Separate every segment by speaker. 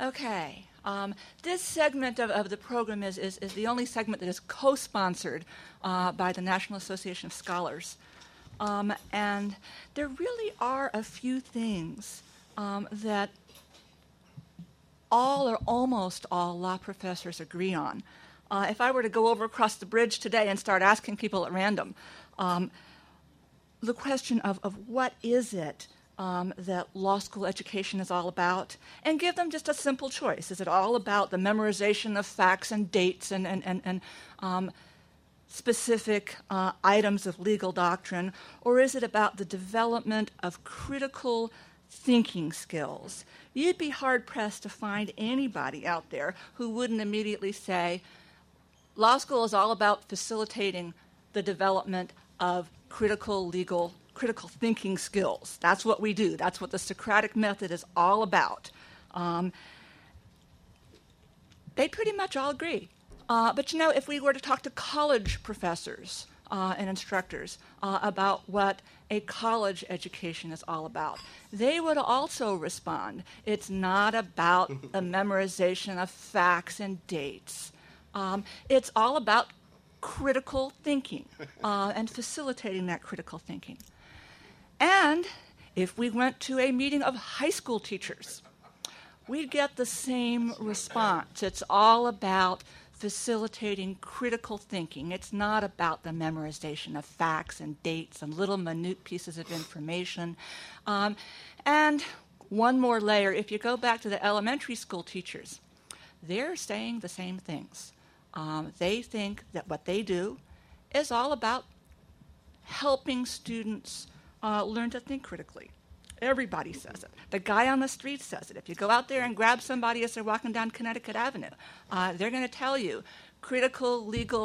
Speaker 1: Okay. This segment of the program is the only segment that is co-sponsored by the National Association of Scholars. And there really are a few things that all or almost all law professors agree on. If I were to go over across the bridge today and start asking people at random, the question of what is it that law school education is all about, and give them just a simple choice. Is it all about the memorization of facts and dates and specific items of legal doctrine, or is it about the development of critical thinking skills? You'd be hard-pressed to find anybody out there who wouldn't immediately say, law school is all about facilitating the development of critical thinking skills. That's what we do. That's what the Socratic method is all about. They pretty much all agree. But if we were to talk to college professors and instructors about what a college education is all about, they would also respond, it's not about the memorization of facts and dates. It's all about critical thinking and facilitating that critical thinking. And if we went to a meeting of high school teachers, we'd get the same response. It's all about facilitating critical thinking. It's not about the memorization of facts and dates and little minute pieces of information. And one more layer, if you go back to the elementary school teachers, they're saying the same things. They think that what they do is all about helping students learn to think critically. Everybody says it. The guy on the street says it. If you go out there and grab somebody as they're walking down Connecticut Avenue, they're going to tell you critical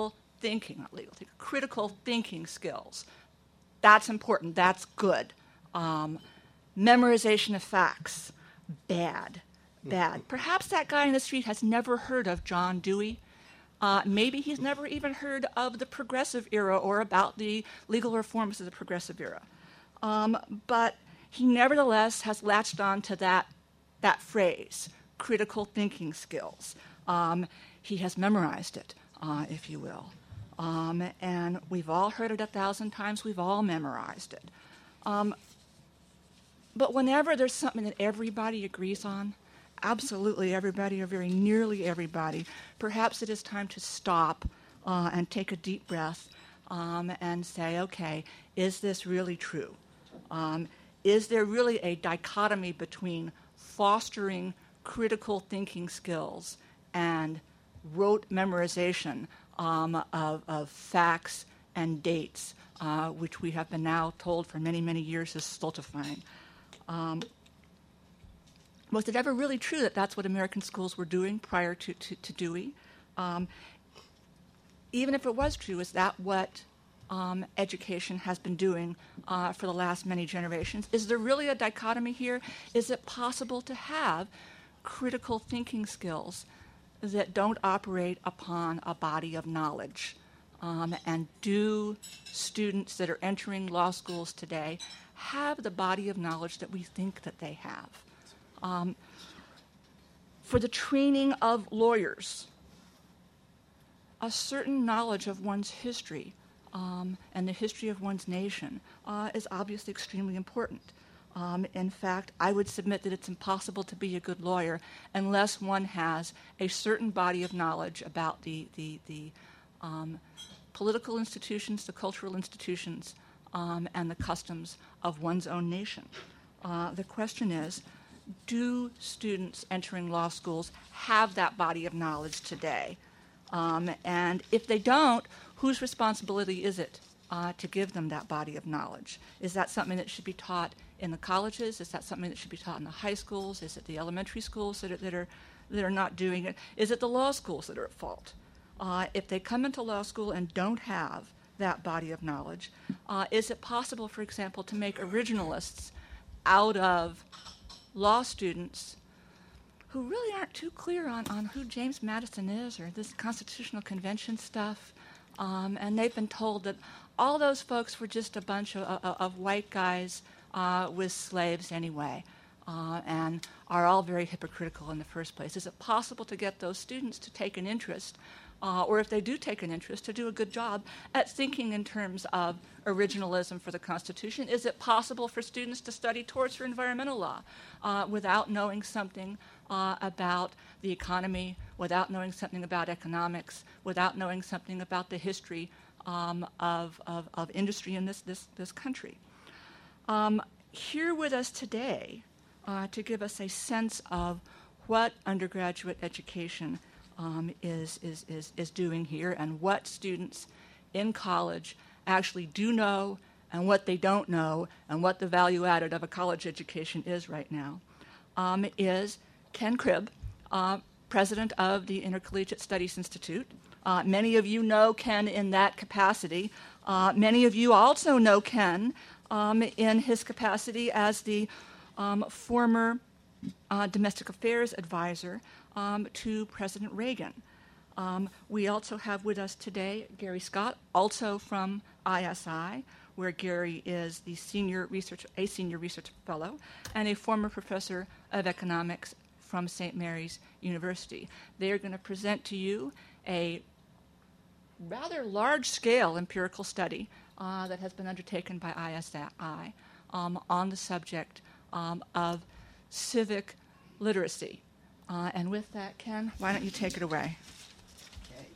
Speaker 1: thinking skills. That's important. That's good. Memorization of facts, bad. Perhaps that guy on the street has never heard of John Dewey. Maybe he's never even heard of the Progressive Era or about the legal reforms of the Progressive Era. But he nevertheless has latched on to that phrase, critical thinking skills. He has memorized it, if you will. And we've all heard it 1,000 times. We've all memorized it. But whenever there's something that everybody agrees on, absolutely everybody or very nearly everybody, perhaps it is time to stop and take a deep breath and say, okay, is this really true? Is there really a dichotomy between fostering critical thinking skills and rote memorization of facts and dates, which we have been now told for many, many years is stultifying? Was it ever really true that that's what American schools were doing prior to Dewey? Even if it was true, is that what education has been doing for the last many generations? Is there really a dichotomy here? Is it possible to have critical thinking skills that don't operate upon a body of knowledge? And do students that are entering law schools today have the body of knowledge that we think that they have? For the training of lawyers, a certain knowledge of one's history and the history of one's nation is obviously extremely important. In fact, I would submit that it's impossible to be a good lawyer unless one has a certain body of knowledge about the political institutions, the cultural institutions, and the customs of one's own nation. The question is, do students entering law schools have that body of knowledge today? And if they don't, whose responsibility is it to give them that body of knowledge? Is that something that should be taught in the colleges? Is that something that should be taught in the high schools? Is it the elementary schools that are not doing it? Is it the law schools that are at fault? If they come into law school and don't have that body of knowledge, is it possible, for example, to make originalists out of law students who really aren't too clear on who James Madison is or this Constitutional Convention stuff, and they've been told that all those folks were just a bunch of white guys with slaves anyway. and are all very hypocritical in the first place. Is it possible to get those students to take an interest, or if they do take an interest, to do a good job at thinking in terms of originalism for the Constitution? Is it possible for students to study torts or environmental law without knowing something about the economy, without knowing something about economics, without knowing something about the history of industry in this country? Here with us today to give us a sense of what undergraduate education is doing here and what students in college actually do know and what they don't know and what the value added of a college education is right now, is Ken Cribb, president of the Intercollegiate Studies Institute. Many of you know Ken in that capacity. Many of you also know Ken in his capacity as the former domestic affairs advisor to President Reagan. We also have with us today Gary Scott, also from ISI, where Gary is a senior research fellow and a former professor of economics from St. Mary's University. They are going to present to you a rather large-scale empirical study that has been undertaken by ISI on the subject of civic literacy. And with that, Ken, why don't you take it away?
Speaker 2: Okay.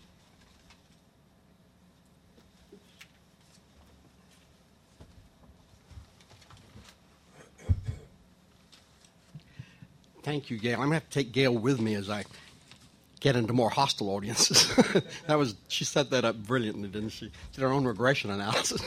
Speaker 2: Thank you, Gail. I'm going to have to take Gail with me as I get into more hostile audiences. She set that up brilliantly, didn't she? Did her own regression analysis.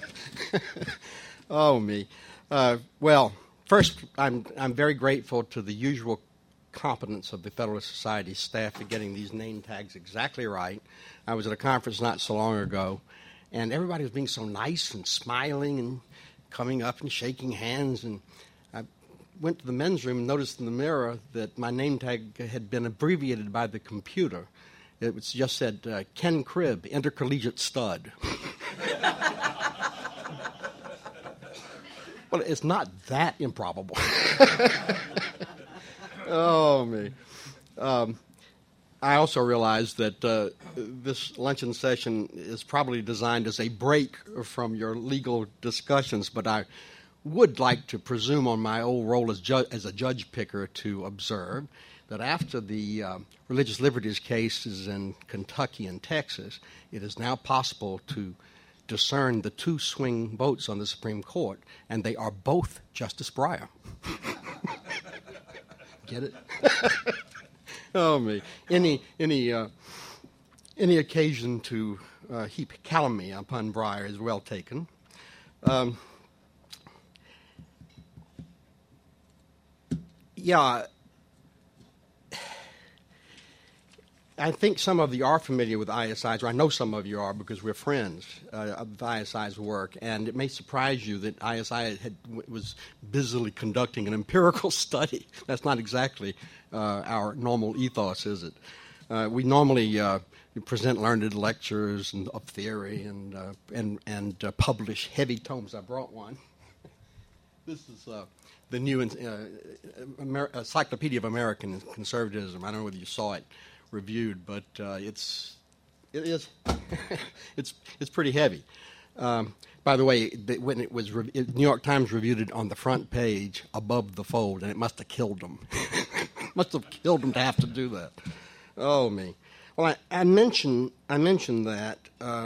Speaker 2: Oh, me. Well, first, I'm very grateful to the usual competence of the Federalist Society staff for getting these name tags exactly right. I was at a conference not so long ago, and everybody was being so nice and smiling and coming up and shaking hands, and I went to the men's room and noticed in the mirror that my name tag had been abbreviated by the computer. It was just said, Ken Cribb, Intercollegiate Stud. Well, it's not that improbable. Oh, me. I also realize that this luncheon session is probably designed as a break from your legal discussions, but I would like to presume on my old role as a judge picker to observe that after the religious liberties cases in Kentucky and Texas, it is now possible to discern the two swing votes on the Supreme Court, and they are both Justice Breyer. Get it? Oh, me. Any occasion to heap calumny upon Breyer is well taken. Yeah, I think some of you are familiar with ISI's, or I know some of you are because we're friends of ISI's work, and it may surprise you that ISI was busily conducting an empirical study. That's not exactly our normal ethos, is it? We normally present learned lectures of theory and publish heavy tomes. I brought one. This is the new Encyclopedia of American Conservatism. I don't know whether you saw it reviewed, but it's pretty heavy. By the way, when it was New York Times reviewed it on the front page above the fold, and it must have killed them. Must have killed them to have to do that. Oh me. Well, I mentioned that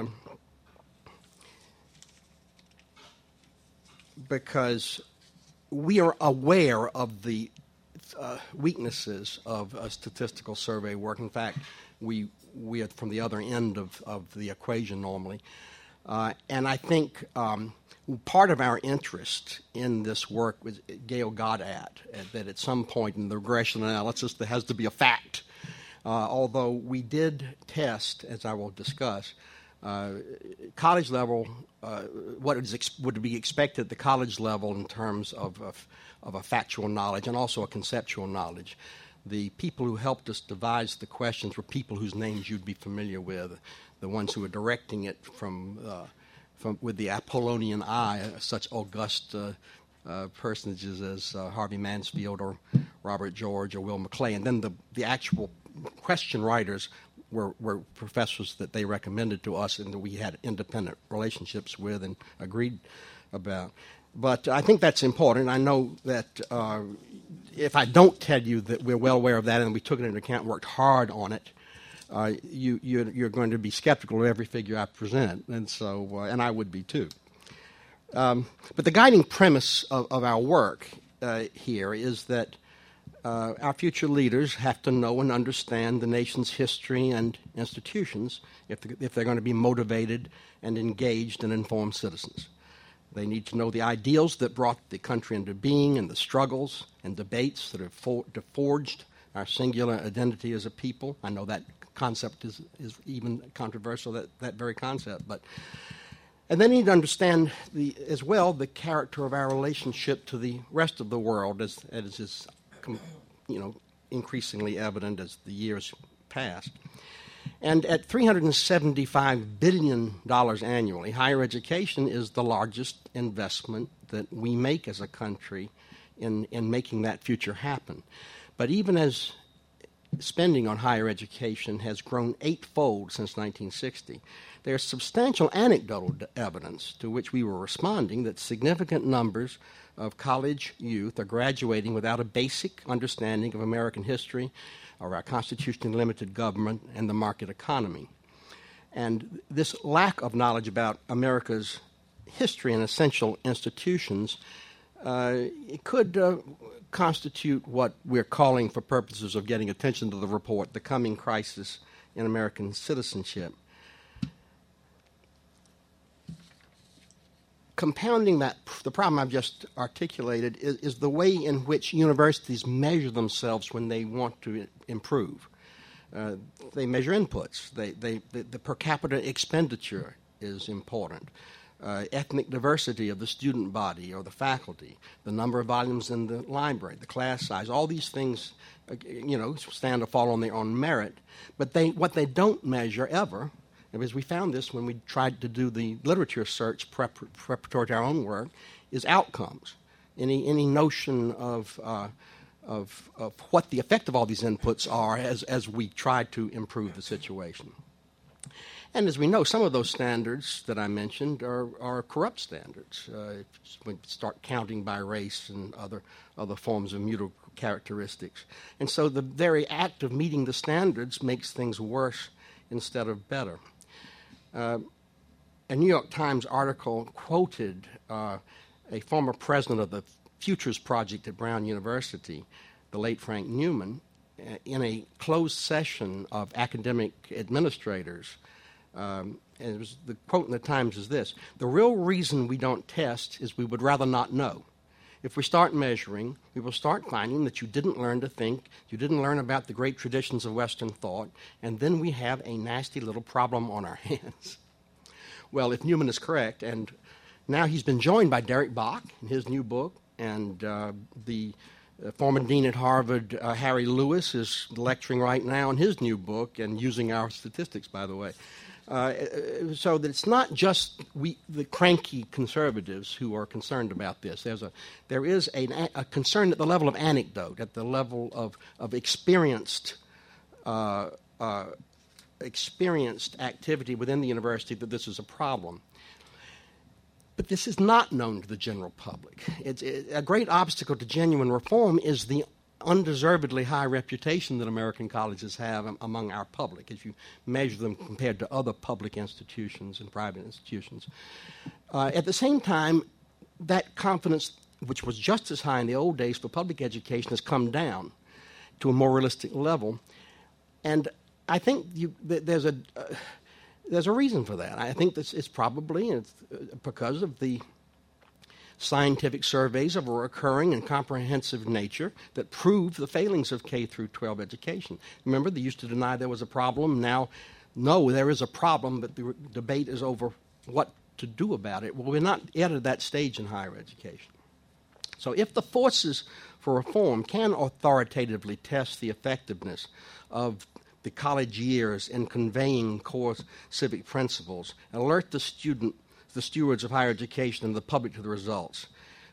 Speaker 2: because we are aware of the weaknesses of statistical survey work. In fact, we are from the other end of the equation normally. And I think part of our interest in this work was Gail got at that at some point in the regression analysis there has to be a fact. Although we did test, as I will discuss, college level, what would be expected at the college level in terms of a factual knowledge and also a conceptual knowledge. The people who helped us devise the questions were people whose names you'd be familiar with, the ones who were directing it from with the Apollonian eye, such august personages as Harvey Mansfield or Robert George or Will McClay. And then the actual question writers were professors that they recommended to us and that we had independent relationships with and agreed about. But I think that's important. I know that if I don't tell you that we're well aware of that and we took it into account and worked hard on it, you're going to be skeptical of every figure I present, and so and I would be too. But the guiding premise of our work here is that our future leaders have to know and understand the nation's history and institutions if they're going to be motivated and engaged and informed citizens. They need to know the ideals that brought the country into being and the struggles and debates that have forged our singular identity as a people. I know that concept is even controversial, that very concept. And they need to understand as well the character of our relationship to the rest of the world as is increasingly evident as the years pass. And at $375 billion annually, higher education is the largest investment that we make as a country in making that future happen. But even as spending on higher education has grown eightfold since 1960, there's substantial anecdotal evidence to which we were responding that significant numbers of college youth are graduating without a basic understanding of American history, or our constitutionally limited government, and the market economy. And this lack of knowledge about America's history and essential institutions it could constitute what we're calling, for purposes of getting attention to the report, the coming crisis in American citizenship. Compounding that, the problem I've just articulated is the way in which universities measure themselves when they want to improve. They measure inputs. The per capita expenditure is important. Ethnic diversity of the student body or the faculty, the number of volumes in the library, the class size, all these things, stand or fall on their own merit. But what they don't measure ever, because we found this when we tried to do the literature search preparatory to our own work, is outcomes. Any notion of what the effect of all these inputs are as we try to improve the situation. And as we know, some of those standards that I mentioned are corrupt standards. We start counting by race and other forms of mutable characteristics. And so the very act of meeting the standards makes things worse instead of better. A New York Times article quoted a former president of the Futures Project at Brown University, the late Frank Newman, in a closed session of academic administrators. And the quote in the Times is this: "The real reason we don't test is we would rather not know. If we start measuring, we will start finding that you didn't learn to think, you didn't learn about the great traditions of Western thought, and then we have a nasty little problem on our hands." Well, if Newman is correct, and now he's been joined by Derek Bach in his new book, and the former dean at Harvard, Harry Lewis, is lecturing right now in his new book and using our statistics, by the way. So that it's not just the cranky conservatives who are concerned about this. There is a concern at the level of anecdote, at the level of experienced activity within the university that this is a problem. But this is not known to the general public. A great obstacle to genuine reform is the undeservedly high reputation that American colleges have among our public, as you measure them compared to other public institutions and private institutions. At the same time, that confidence, which was just as high in the old days for public education, has come down to a more realistic level. And I think there's a reason for that. I think this is probably because of the scientific surveys of a recurring and comprehensive nature that prove the failings of K through 12 education. Remember, they used to deny there was a problem. Now, no, there is a problem, but the debate is over what to do about it. Well, we're not yet at that stage in higher education. So if the forces for reform can authoritatively test the effectiveness of the college years in conveying core civic principles and alert the stewards of higher education and the public to the results,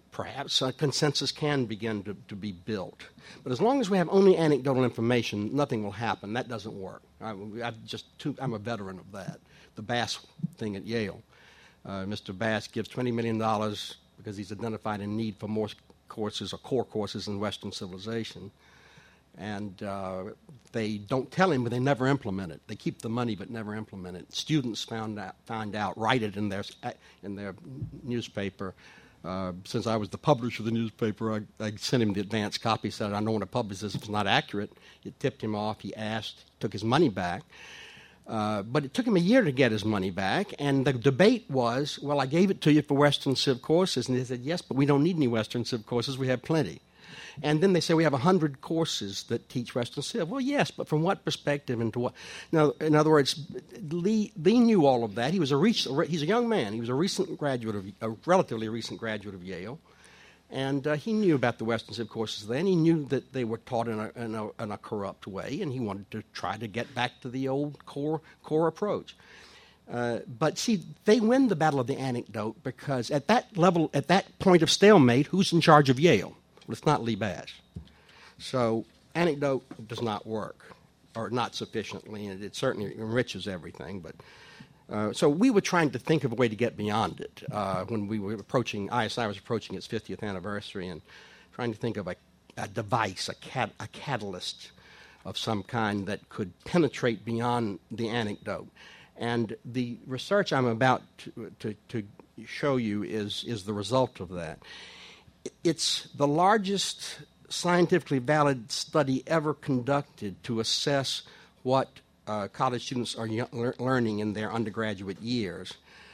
Speaker 2: perhaps a consensus can begin to be built. But as long as we have only anecdotal information, nothing will happen. That doesn't work. I'm a veteran of that. The Bass thing at Yale. Mr. Bass gives $20 million because he's identified a need for more courses or core courses in Western civilization. And they don't tell him, but they never implement it. They keep the money but never implement it. Students found out, write it in their newspaper. Since I was the publisher of the newspaper, I sent him the advance copy, said, I don't want to publish this if it's not accurate. It tipped him off. He asked, took his money back. But it took him a year to get his money back, and the debate was, well, I gave it to you for Western Civ courses, and they said, yes, but we don't need any Western Civ courses. We have plenty. And then they say we have 100 courses that teach Western Civ. Well, yes, but from what perspective and to what? Now, in other words, Lee knew all of that. He's a young man. He was a relatively recent graduate of Yale, and he knew about the Western Civ courses then. He knew that they were taught in a corrupt way, and he wanted to try to get back to the old core approach. But see, they win the battle of the anecdote because at that level, at that point of stalemate, who's in charge of Yale? Well, it's not Lee Bass. So anecdote does not work, or not sufficiently, and it certainly enriches everything. But so we were trying to think of a way to get beyond it when we were approaching, ISI was approaching its 50th anniversary, and trying to think of a device, a catalyst of some kind that could penetrate beyond the anecdote. And the research I'm about to show you is the result of that. It's the largest scientifically valid study ever conducted to assess what college students are learning in their undergraduate years.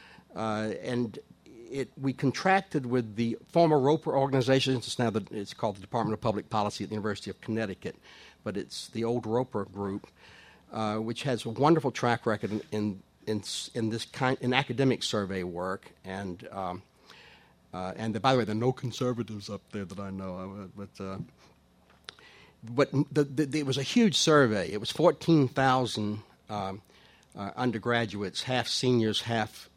Speaker 2: And we contracted with the former Roper organization. It's called the Department of Public Policy at the University of Connecticut, but it's the old Roper group, which has a wonderful track record in academic survey work. And by the way, there are no conservatives up there that I know of. But it was a huge survey. It was 14,000 undergraduates, half seniors, half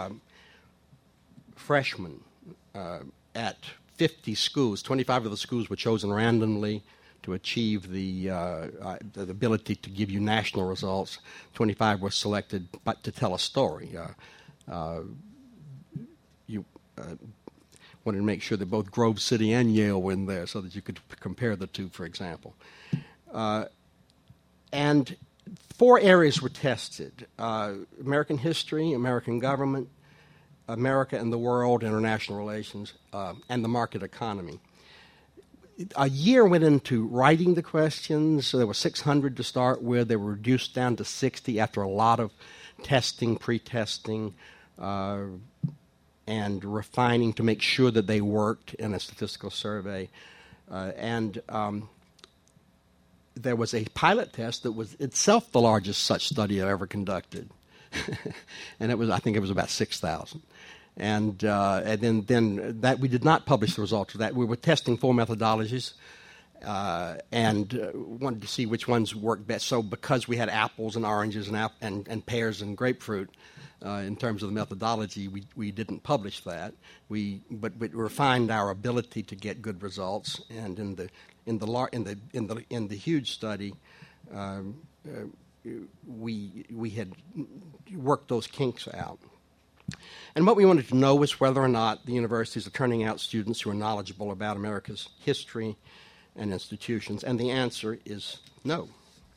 Speaker 2: freshmen, at 50 schools. 25 of the schools were chosen randomly to achieve the ability to give you national results. 25 were selected but to tell a story. You wanted to make sure that both Grove City and Yale were in there so that you could compare the two, for example. And 4 areas were tested: American history, American government, America and the world, international relations, and the market economy. A year went into writing the questions. So there were 600 to start with. They were reduced down to 60 after a lot of testing, pre-testing, and refining to make sure that they worked in a statistical survey. And there was a pilot test that was itself the largest such study I've ever conducted. And I think it was about 6,000. And then that we did not publish the results of that. We were testing 4 methodologies and wanted to see which ones worked best. So because we had apples and oranges and pears and grapefruit in terms of the methodology, we didn't publish that. But we refined our ability to get good results. And in the huge study, we had worked those kinks out. And what we wanted to know was whether or not the universities are turning out students who are knowledgeable about America's history and institutions, and the answer is no.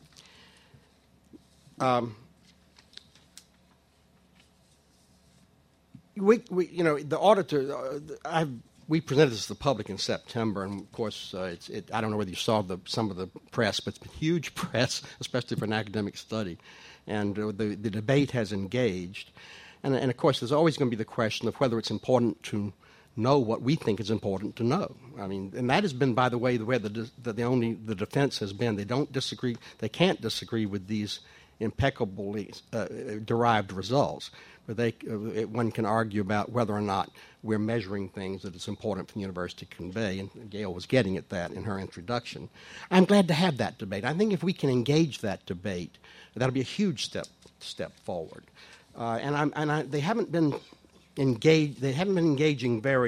Speaker 2: The auditor, we presented this to the public in September, and of course, I don't know whether you saw some of the press, but it's been huge press, especially for an academic study, and the debate has engaged. And of course, there's always going to be the question of whether it's important to know what we think is important to know. I mean, and that has been, by the way, the defense has been. They don't disagree. They can't disagree with these impeccably derived results. But one can argue about whether or not we're measuring things that it's important for the university to convey. And Gail was getting at that in her introduction. I'm glad to have that debate. I think if we can engage that debate, that'll be a huge step forward. They haven't been engaged. They haven't been engaging very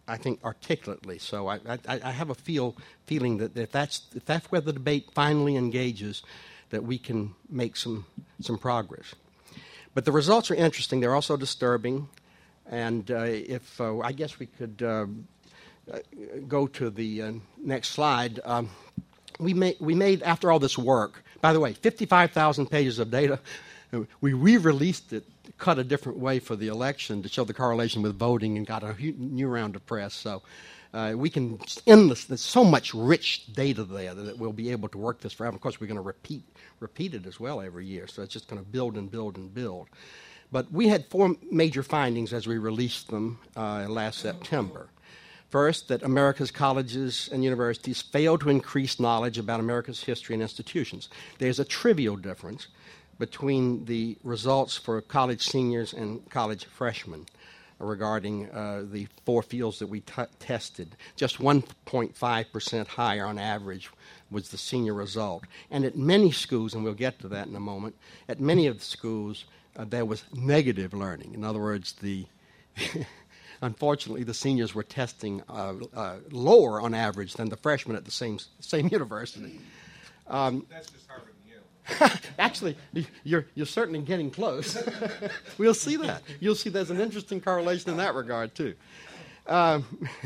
Speaker 2: I think, articulately. So I have a feeling that if that's where the debate finally engages, that we can make some progress. But the results are interesting. They're also disturbing. And if I guess we could go to the next slide. We made, after all this work, by the way, 55,000 pages of data. We re-released it, cut a different way for the election to show the correlation with voting, and got a new round of press. So we can there's so much rich data there that we'll be able to work this forever. Of course, we're going to repeat it as well every year, so it's just going to build and build and build. But we had 4 major findings as we released them last September. First, that America's colleges and universities fail to increase knowledge about America's history and institutions. There's a trivial difference between the results for college seniors and college freshmen regarding the 4 fields that we tested. Just 1.5% higher on average was the senior result. And at many schools, and we'll get to that in a moment, at many of the schools, there was negative learning. In other words, unfortunately, the seniors were testing lower on average than the freshmen at the same university.
Speaker 3: That's just Harvard and Yale.
Speaker 2: Actually, you're certainly getting close. We'll see that. You'll see there's an interesting correlation in that regard, too. I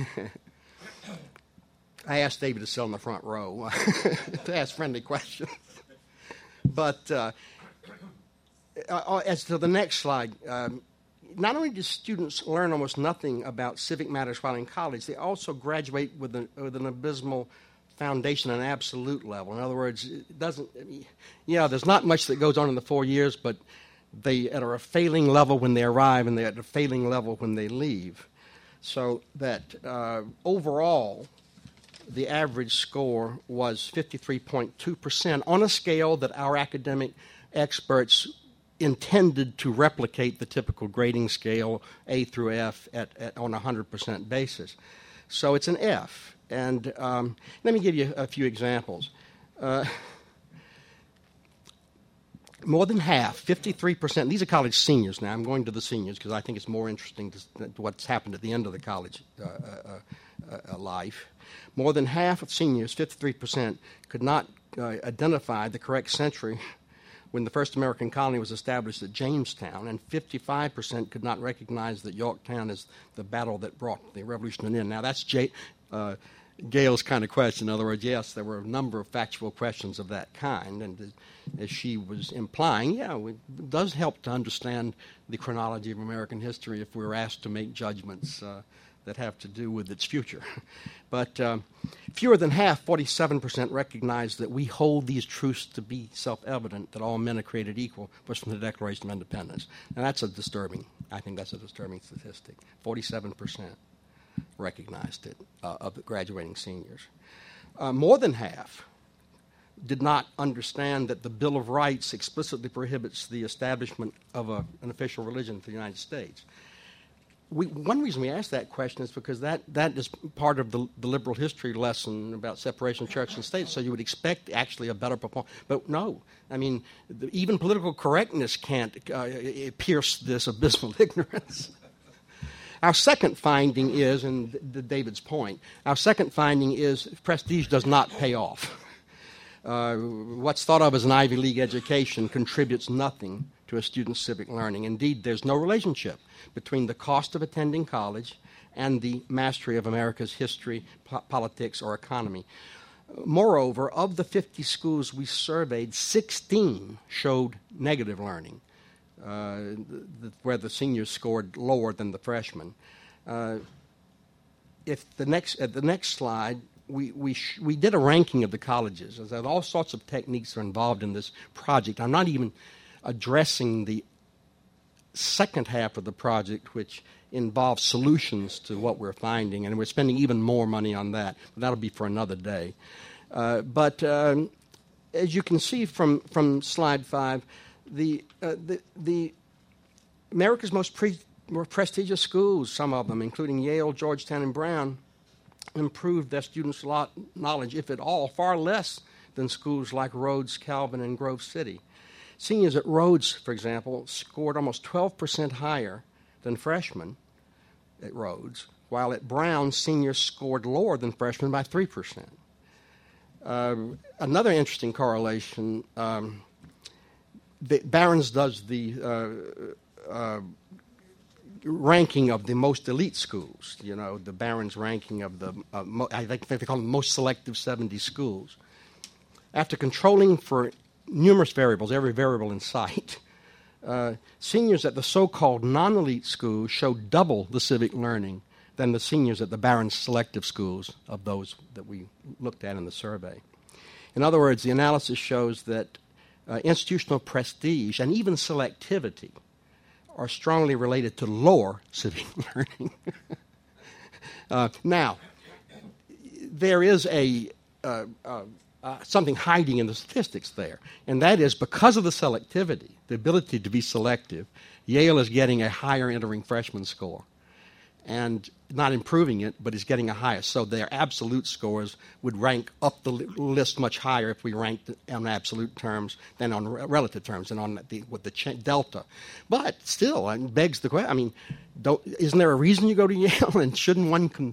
Speaker 2: asked David to sit on the front row to ask friendly questions. But as to the next slide, not only do students learn almost nothing about civic matters while in college, they also graduate with an abysmal foundation on an absolute level. In other words, there's not much that goes on in the 4 years, but they are a failing level when they arrive, and they're at a failing level when they leave. So that overall, the average score was 53.2% on a scale that our academic experts intended to replicate the typical grading scale, A through F, on a 100% basis. So it's an F. And let me give you a few examples. More than half, 53%, these are college seniors now. I'm going to the seniors because I think it's more interesting to what's happened at the end of the college life. More than half of seniors, 53%, could not identify the correct century when the first American colony was established at Jamestown, and 55% could not recognize that Yorktown as the battle that brought the Revolution in. Now, that's Gail's kind of question. In other words, yes, there were a number of factual questions of that kind, and as she was implying, it does help to understand the chronology of American history if we're asked to make judgments that have to do with its future. But fewer than half, 47%, recognize that we hold these truths to be self-evident, that all men are created equal, first from the Declaration of Independence. And I think that's a disturbing statistic. 47% recognized it of the graduating seniors. More than half did not understand that the Bill of Rights explicitly prohibits the establishment of an official religion for the United States. One reason we ask that question is because that is part of the liberal history lesson about separation of church and state, so you would expect actually a better performance. But no, I mean, even political correctness can't pierce this abysmal ignorance. Our second finding is, and David's point, our second finding is prestige does not pay off. What's thought of as an Ivy League education contributes nothing to a student's civic learning. Indeed, there's no relationship between the cost of attending college and the mastery of America's history, politics, or economy. Moreover, of the 50 schools we surveyed, 16 showed negative learning, where the seniors scored lower than the freshmen. At the next slide, we did a ranking of the colleges. There's all sorts of techniques are involved in this project. I'm not even addressing the second half of the project, which involves solutions to what we're finding, and we're spending even more money on that. But that'll be for another day. But as you can see from slide 5, the America's most prestigious schools, some of them, including Yale, Georgetown, and Brown, improved their students' knowledge, if at all, far less than schools like Rhodes, Calvin, and Grove City. Seniors at Rhodes, for example, scored almost 12% higher than freshmen at Rhodes, while at Brown, seniors scored lower than freshmen by 3%. Another interesting correlation, Barron's does the ranking of the most elite schools, the Barron's ranking of the, I think they call them most selective 70 schools. After controlling for numerous variables, every variable in sight, seniors at the so-called non-elite schools showed double the civic learning than the seniors at the Barron's selective schools of those that we looked at in the survey. In other words, the analysis shows that institutional prestige and even selectivity are strongly related to lower civic learning. Now, there is something hiding in the statistics there, and that is because of the selectivity, the ability to be selective, Yale is getting a higher entering freshman score, and not improving it, but is getting a higher. So their absolute scores would rank up the list much higher if we ranked on absolute terms than on relative terms and on with the delta. But still, it begs the question. I mean, isn't there a reason you go to Yale? And shouldn't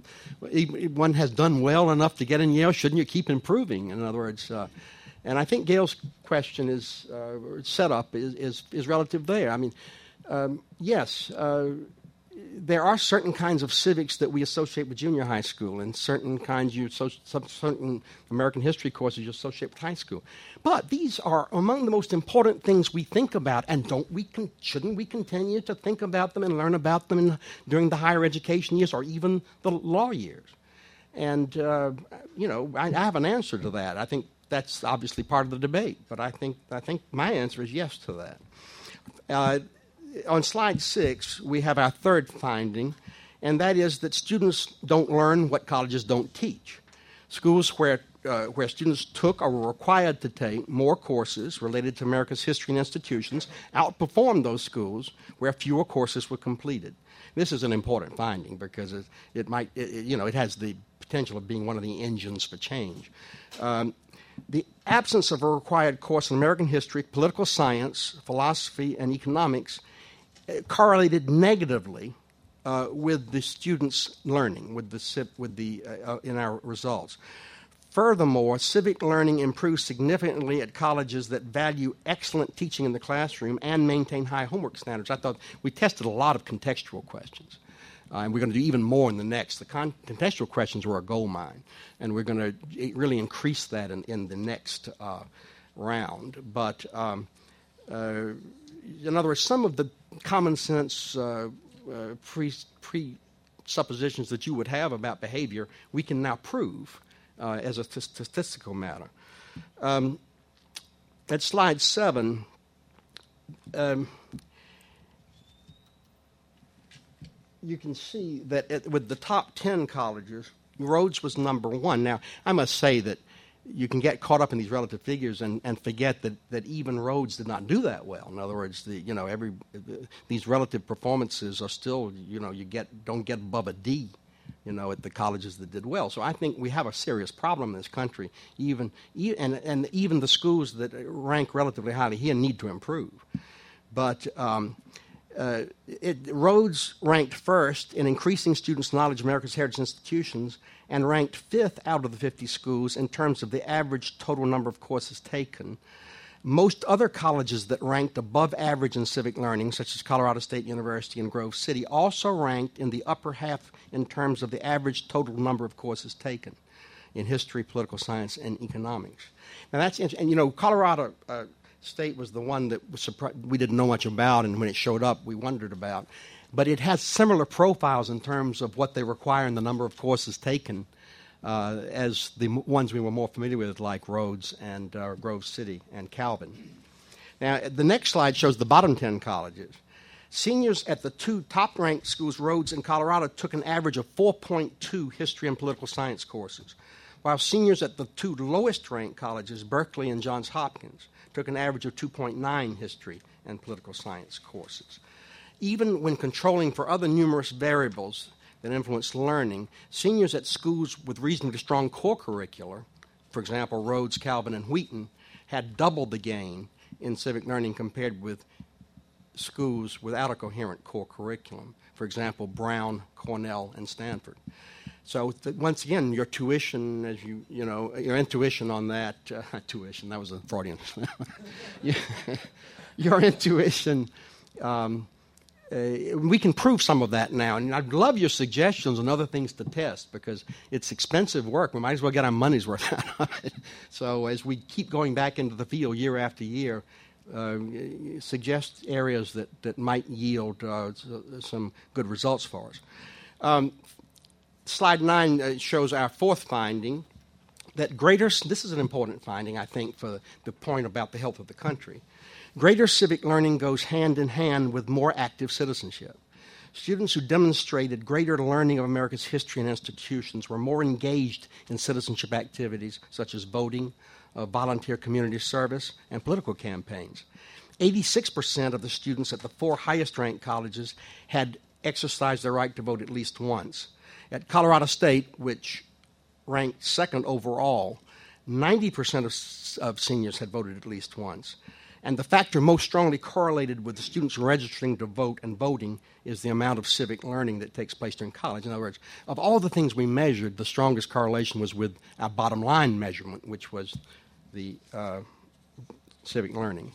Speaker 2: one has done well enough to get in Yale? Shouldn't you keep improving? In other words, and I think Gail's question is setup is relative there. I mean, yes. There are certain kinds of civics that we associate with junior high school, and certain kinds certain American history courses you associate with high school. But these are among the most important things we think about, and shouldn't we continue to think about them and learn about them during the higher education years or even the law years? And I have an answer to that. I think that's obviously part of the debate, but I think my answer is yes to that. On slide 6, we have our third finding, and that is that students don't learn what colleges don't teach. Schools where students took or were required to take more courses related to America's history and institutions outperformed those schools where fewer courses were completed. This is an important finding because it has the potential of being one of the engines for change. The absence of a required course in American history, political science, philosophy, and economics correlated negatively with the students' learning, in our results. Furthermore, civic learning improved significantly at colleges that value excellent teaching in the classroom and maintain high homework standards. I thought we tested a lot of contextual questions, and we're going to do even more in the next. The contextual questions were a gold mine, and we're going to really increase that in the next round. But in other words, some of the common sense presuppositions that you would have about behavior, we can now prove as a statistical matter. At slide 7, you can see that with the top 10 colleges, Rhodes was number 1. Now, I must say that you can get caught up in these relative figures and forget that even Rhodes did not do that well. In other words, these relative performances are still, don't get above a D, at the colleges that did well. So I think we have a serious problem in this country, and even the schools that rank relatively highly here need to improve. But Rhodes ranked first in increasing students' knowledge of America's heritage institutions and ranked 5th out of the 50 schools in terms of the average total number of courses taken. Most other colleges that ranked above average in civic learning, such as Colorado State University and Grove City, also ranked in the upper half in terms of the average total number of courses taken in history, political science, and economics. Now that's interesting. And Colorado State was the one that we didn't know much about, and when it showed up, we wondered about. But it has similar profiles in terms of what they require and the number of courses taken as the ones we were more familiar with, like Rhodes and Grove City and Calvin. Now, the next slide shows the bottom 10 colleges. Seniors at the 2 top-ranked schools, Rhodes and Colorado, took an average of 4.2 history and political science courses, while seniors at the 2 lowest-ranked colleges, Berkeley and Johns Hopkins, took an average of 2.9 history and political science courses. Even when controlling for other numerous variables that influence learning, seniors at schools with reasonably strong core curricula, for example, Rhodes, Calvin, and Wheaton, had double the gain in civic learning compared with schools without a coherent core curriculum. For example, Brown, Cornell, and Stanford. So once again, your tuition, as your intuition on that, tuition, that was a Freudian. Your intuition, we can prove some of that now. And I'd love your suggestions on other things to test because it's expensive work. We might as well get our money's worth out of it. So as we keep going back into the field year after year, suggest areas that might yield some good results for us. Slide 9 shows our fourth finding, that this is an important finding, I think, for the point about the health of the country. Greater civic learning goes hand in hand with more active citizenship. Students who demonstrated greater learning of America's history and institutions were more engaged in citizenship activities such as voting, volunteer community service, and political campaigns. 86% of the students at the 4 highest-ranked colleges had exercised their right to vote at least once. At Colorado State, which ranked second overall, 90% of seniors had voted at least once. And the factor most strongly correlated with the students registering to vote and voting is the amount of civic learning that takes place during college. In other words, of all the things we measured, the strongest correlation was with our bottom line measurement, which was the civic learning.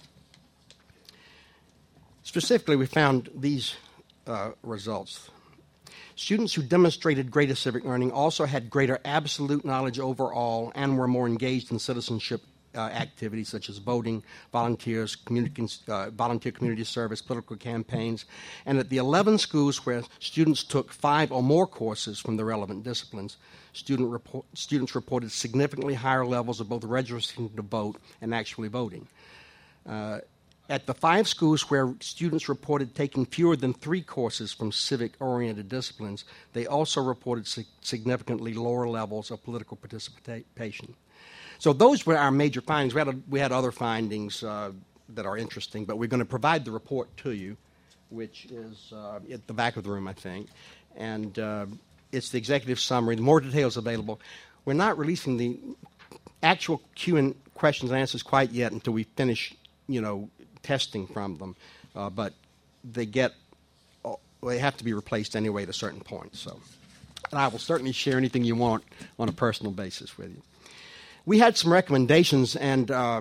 Speaker 2: Specifically, we found these results. Students who demonstrated greater civic learning also had greater absolute knowledge overall and were more engaged in citizenship activities such as voting, volunteer community service, political campaigns. And at the 11 schools where students took 5 or more courses from the relevant disciplines, students reported significantly higher levels of both registering to vote and actually voting. At the 5 schools where students reported taking fewer than 3 courses from civic-oriented disciplines, they also reported significantly lower levels of political participation. So those were our major findings. We had other findings that are interesting, but we're going to provide the report to you, which is at the back of the room, I think. And it's the executive summary. More details available. We're not releasing the actual Q&A questions and answers quite yet until we finish, testing from them, but they have to be replaced anyway at a certain point. So, and I will certainly share anything you want on a personal basis with you. We had some recommendations, and I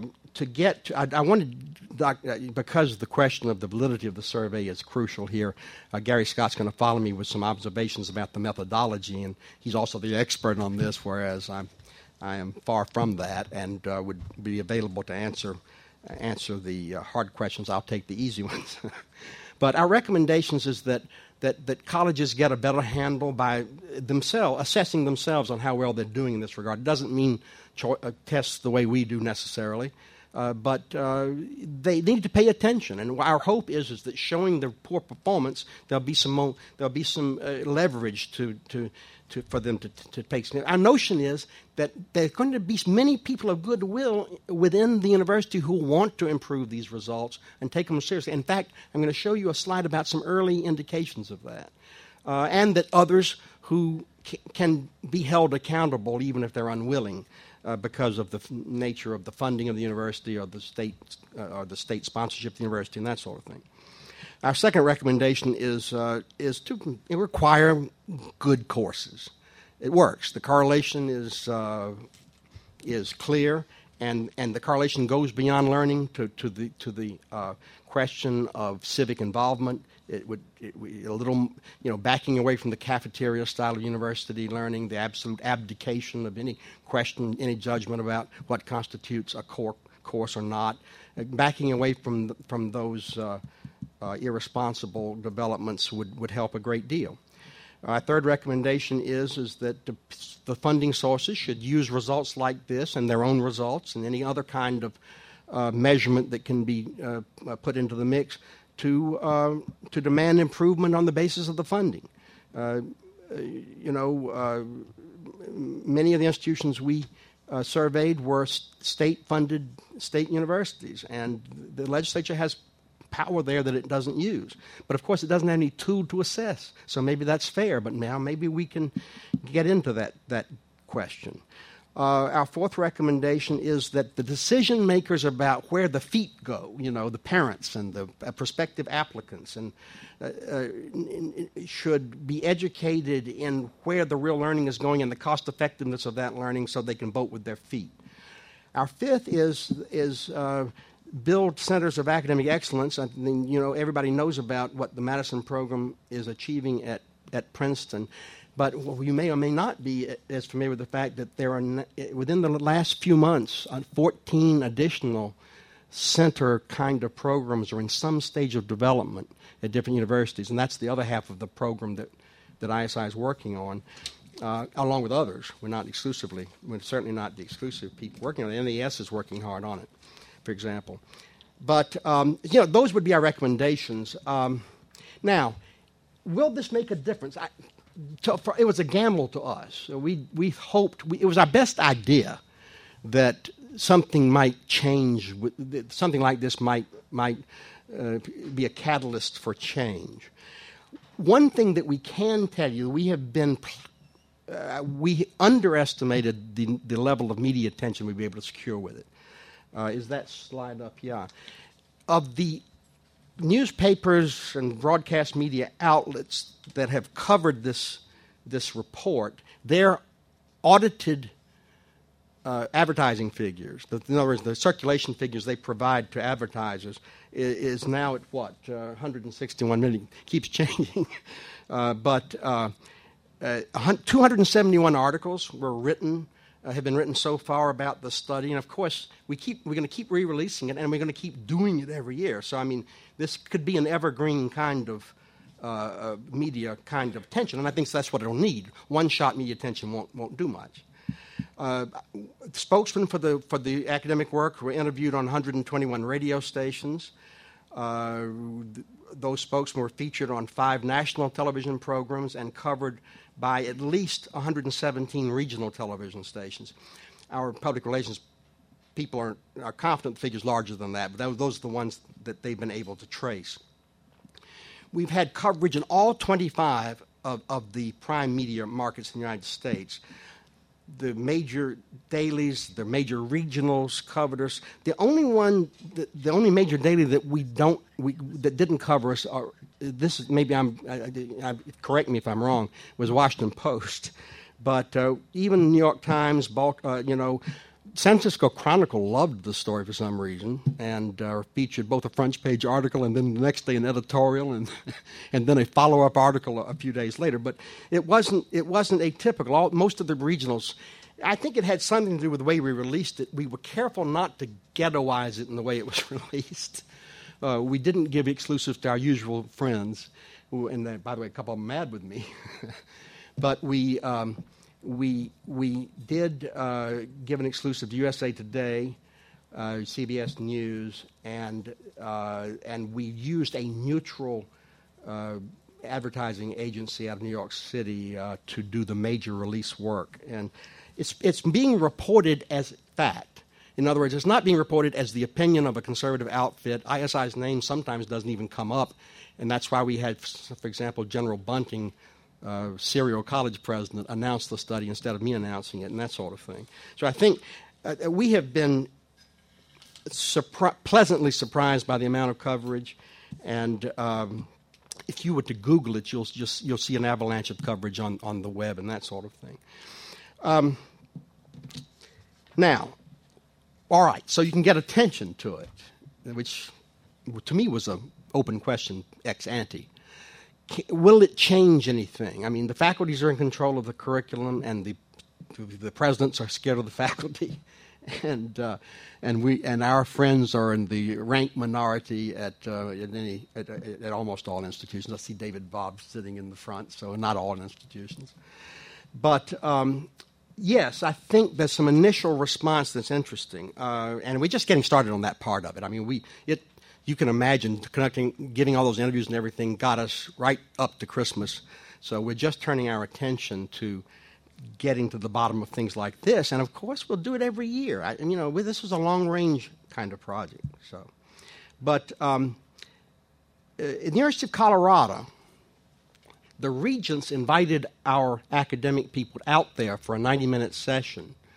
Speaker 2: wanted, because the question of the validity of the survey is crucial here, Gary Scott's going to follow me with some observations about the methodology, and he's also the expert on this, whereas I am far from that and would be available to answer the hard questions. I'll take the easy ones. But our recommendations is that colleges get a better handle by assessing themselves on how well they're doing in this regard. It doesn't mean tests the way we do necessarily, but they need to pay attention. And our hope is that showing their poor performance, there'll be some leverage for them to take. Our notion is that there are going to be many people of goodwill within the university who want to improve these results and take them seriously. In fact, I'm going to show you a slide about some early indications of that, and that others who can be held accountable even if they're unwilling because of the nature of the funding of the university or the state sponsorship of the university and that sort of thing. Our second recommendation is to require good courses. It works. The correlation is clear, and the correlation goes beyond learning to the question of civic involvement. Backing away from the cafeteria style of university learning, the absolute abdication of any question, any judgment about what constitutes a course or not, backing away from those irresponsible developments would help a great deal. Our third recommendation is that the funding sources should use results like this and their own results and any other kind of measurement that can be put into the mix to demand improvement on the basis of the funding. Many of the institutions we surveyed were state-funded state universities, and the legislature has power there that it doesn't use. But of course, it doesn't have any tool to assess. So maybe that's fair, but now maybe we can get into that question. Our fourth recommendation is that the decision makers about where the feet go, the parents and the prospective applicants, and should be educated in where the real learning is going and the cost effectiveness of that learning so they can vote with their feet. Our fifth is build centers of academic excellence. I mean, everybody knows about what the Madison program is achieving at Princeton. But you may or may not be as familiar with the fact that there are, within the last few months, 14 additional center kind of programs are in some stage of development at different universities. And that's the other half of the program that ISI is working on, along with others. We're certainly not the exclusive people working on it. NAS is working hard on it, for example. But, those would be our recommendations. Now, will this make a difference? It was a gamble to us. We hoped, it was our best idea that something might change, something like this might be a catalyst for change. One thing that we can tell you, we underestimated the level of media attention we'd be able to secure with it. Is that slide up? Yeah. Of the newspapers and broadcast media outlets that have covered this report, their audited advertising figures, in other words, the circulation figures they provide to advertisers, is now at what? 161 million. Keeps changing. But 271 articles were written, have been written so far about the study, and of course we're going to keep re-releasing it, and we're going to keep doing it every year. So I mean, this could be an evergreen kind of media kind of attention, and I think that's what it'll need. One-shot media attention won't do much. Spokesmen for the academic work were interviewed on 121 radio stations. Those spokesmen were featured on 5 national television programs and covered by at least 117 regional television stations. Our public relations people are confident the figure's larger than that, but those are the ones that they've been able to trace. We've had coverage in all 25 of the prime media markets in the United States. The major dailies, the major regionals covered us. The only major daily that didn't cover us, correct me if I'm wrong, was Washington Post. But even New York Times, San Francisco Chronicle loved the story for some reason and featured both a front page article and then the next day an editorial and then a follow-up article a few days later. But it wasn't atypical. Most of the regionals, I think it had something to do with the way we released it. We were careful not to ghettoize it in the way it was released. We didn't give exclusives to our usual friends, and by the way, a couple of them mad with me. But we did give an exclusive to USA Today, CBS News, and we used a neutral advertising agency out of New York City to do the major release work. And it's being reported as fact. In other words, it's not being reported as the opinion of a conservative outfit. ISI's name sometimes doesn't even come up, and that's why we had, for example, General Bunting, serial college president, announced the study instead of me announcing it and that sort of thing. So I think we have been pleasantly surprised by the amount of coverage, and if you were to Google it, you'll see an avalanche of coverage on the web and that sort of thing. Now, all right, so you can get attention to it, which to me was an open question ex ante. Will it change anything? I mean, the faculties are in control of the curriculum, and the presidents are scared of the faculty, and our friends are in the rank minority at almost all institutions. I see David Bob sitting in the front, so not all institutions. But yes, I think there's some initial response that's interesting, and we're just getting started on that part of it. I mean, you can imagine giving all those interviews and everything got us right up to Christmas. So we're just turning our attention to getting to the bottom of things like this. And, of course, we'll do it every year. This was a long-range kind of project. But at the University of Colorado, the regents invited our academic people out there for a 90-minute session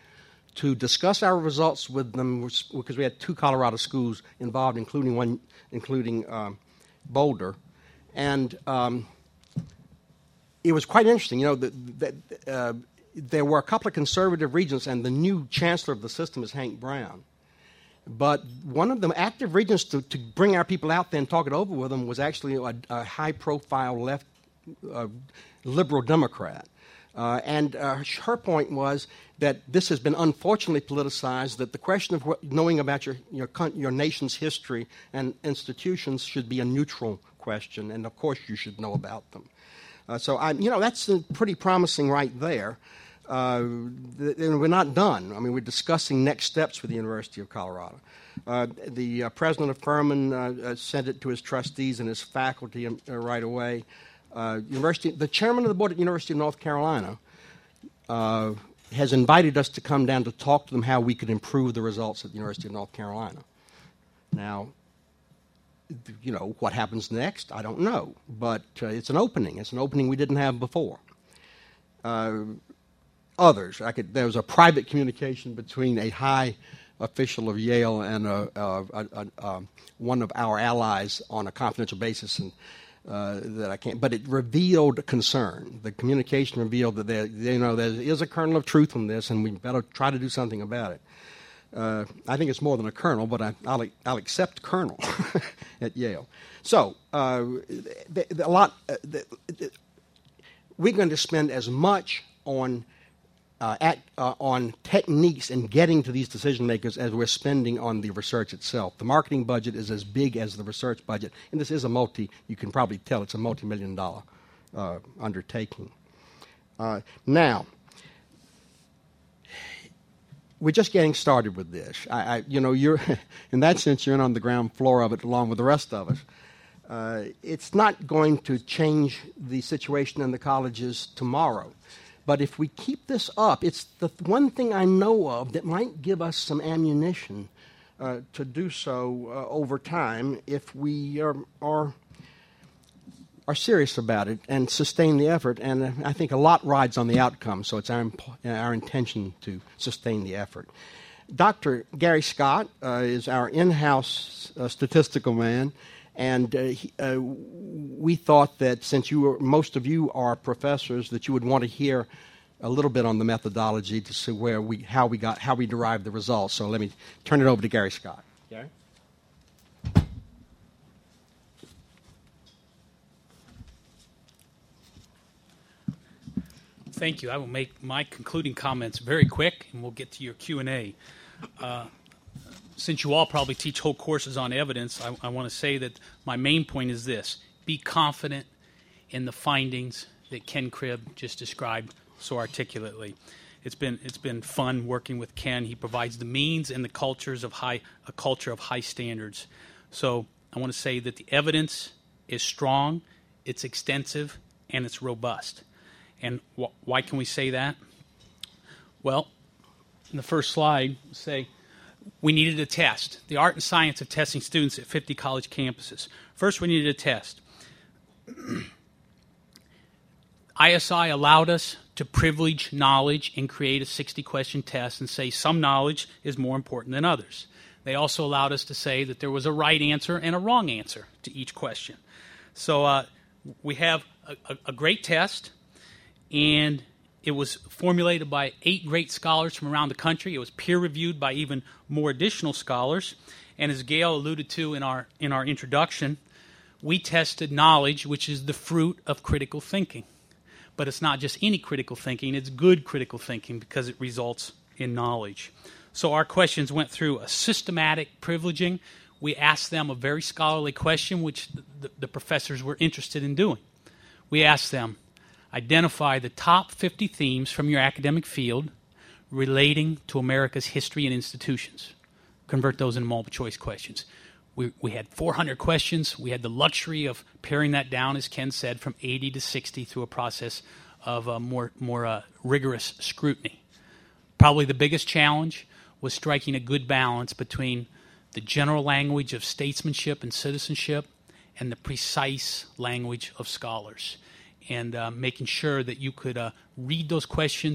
Speaker 2: to discuss our results with them, because we had 2 Colorado schools involved, including Boulder, and it was quite interesting. There were a couple of conservative regents, and the new chancellor of the system is Hank Brown. But one of the active regents to bring our people out there and talk it over with them was actually a high-profile left liberal Democrat. And her point was that this has been unfortunately politicized, that the question of knowing about your nation's history and institutions should be a neutral question, and of course you should know about them. So that's pretty promising right there. And we're not done. I mean, we're discussing next steps with the University of Colorado. The president of Furman sent it to his trustees and his faculty right away. The chairman of the board at the University of North Carolina has invited us to come down to talk to them how we could improve the results at the University of North Carolina. Now, what happens next, I don't know, but it's an opening. It's an opening we didn't have before. Others, there was a private communication between a high official of Yale and one of our allies on a confidential basis, and that I can't. But it revealed concern. The communication revealed that there is a kernel of truth in this, and we better try to do something about it. I think it's more than a kernel, but I'll accept kernel at Yale. So we're going to spend as much on techniques and getting to these decision makers as we're spending on the research itself. The marketing budget is as big as the research budget, and this is you can probably tell it's a multi-million-dollar undertaking. Now, we're just getting started with this. You're in that sense, you're in on the ground floor of it along with the rest of us. It's not going to change the situation in the colleges tomorrow. But if we keep this up, it's the one thing I know of that might give us some ammunition to do so over time if we are serious about it and sustain the effort. And I think a lot rides on the outcome, so it's our intention to sustain the effort. Dr. Gary Scott is our in-house statistical man. And we thought that since most of you are professors, that you would want to hear a little bit on the methodology to see how we derived the results. So let me turn it over to Gary Scott. Gary?
Speaker 4: Thank you. I will make my concluding comments very quick, and we'll get to your Q&A. Since you all probably teach whole courses on evidence, I want to say that my main point is this. Be confident in the findings that Ken Cribb just described so articulately. It's been fun working with Ken. He provides the means and the culture of high standards. So I want to say that the evidence is strong, it's extensive, and it's robust. And why can we say that? Well, in the first slide, say, we needed a test, the art and science of testing students at 50 college campuses. First, we needed a test. ISI allowed us to privilege knowledge and create a 60-question test and say some knowledge is more important than others. They also allowed us to say that there was a right answer and a wrong answer to each question. So we have a great test, and it was formulated by 8 great scholars from around the country. It was peer-reviewed by even more additional scholars. And as Gail alluded to in our introduction, we tested knowledge, which is the fruit of critical thinking. But it's not just any critical thinking. It's good critical thinking because it results in knowledge. So our questions went through a systematic privileging. We asked them a very scholarly question, which the professors were interested in doing. We asked them, identify the top 50 themes from your academic field relating to America's history and institutions. Convert those into multiple-choice questions. We had 400 questions. We had the luxury of paring that down, as Ken said, from 80 to 60 through a process of more rigorous scrutiny. Probably the biggest challenge was striking a good balance between the general language of statesmanship and citizenship and the precise language of scholars, and making sure that you could read those questions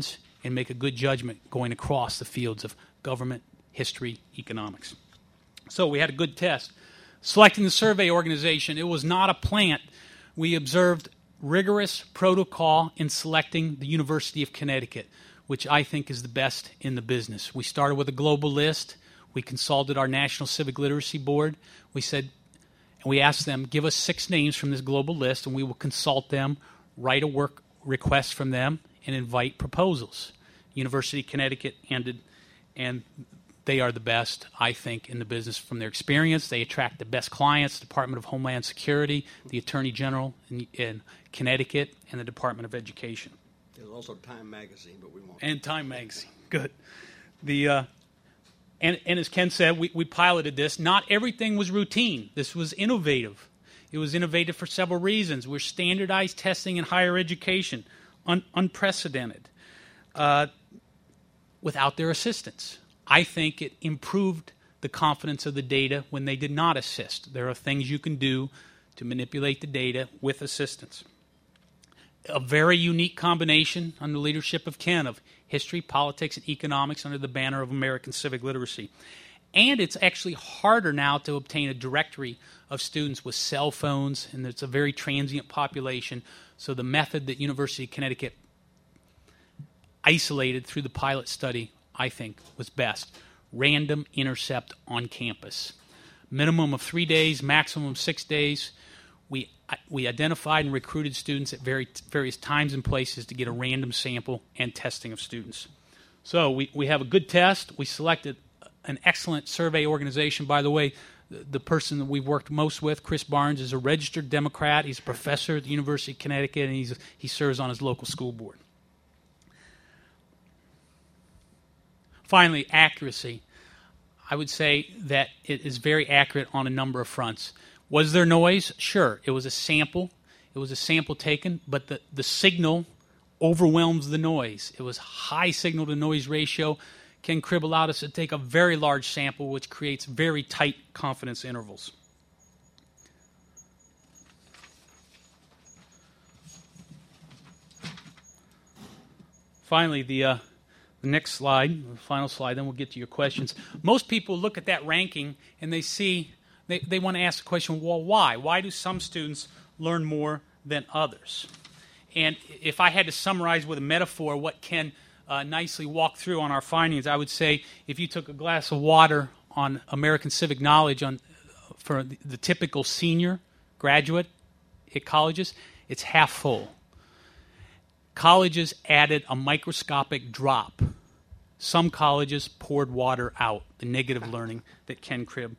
Speaker 4: and make a good judgment going across the fields of government, history, economics. So we had a good test. Selecting the survey organization, it was not a plant. We observed rigorous protocol in selecting the University of Connecticut, which I think is the best in the business. We started with a global list. We consulted our National Civic Literacy Board. We asked them, give us 6 names from this global list, and we will consult them, write a work request from them, and invite proposals. University of Connecticut ended, and they are the best, I think, in the business from their experience. They attract the best clients, the Department of Homeland Security, the Attorney General in Connecticut, and the Department of Education.
Speaker 2: There's also Time Magazine, but we won't.
Speaker 4: And Time Magazine. Good. And as Ken said, we piloted this. Not everything was routine. This was innovative. It was innovative for several reasons. We're standardized testing in higher education, unprecedented, without their assistance. I think it improved the confidence of the data when they did not assist. There are things you can do to manipulate the data with assistance. A very unique combination under the leadership of Ken of history, politics, and economics under the banner of American civic literacy. And it's actually harder now to obtain a directory of students with cell phones, and it's a very transient population. So the method that University of Connecticut isolated through the pilot study, I think, was best. Random intercept on campus. Minimum of 3 days, maximum of 6 days. We identified and recruited students at various times and places to get a random sample and testing of students. So we have a good test. We selected an excellent survey organization. By the way, the person that we've worked most with, Chris Barnes, is a registered Democrat. He's a professor at the University of Connecticut, and he serves on his local school board. Finally, accuracy. I would say that it is very accurate on a number of fronts. Was there noise? Sure. It was a sample. It was a sample taken, but the signal overwhelms the noise. It was high signal-to-noise ratio. Ken Cribb allowed us to take a very large sample, which creates very tight confidence intervals. Finally, the next slide, the final slide, then we'll get to your questions. Most people look at that ranking and they see, they want to ask the question, well, why? Why do some students learn more than others? And if I had to summarize with a metaphor what Ken nicely walked through on our findings, I would say if you took a glass of water on American civic knowledge for the typical senior graduate at colleges, it's half full. Colleges added a microscopic drop. Some colleges poured water out, the negative learning that Ken Cribb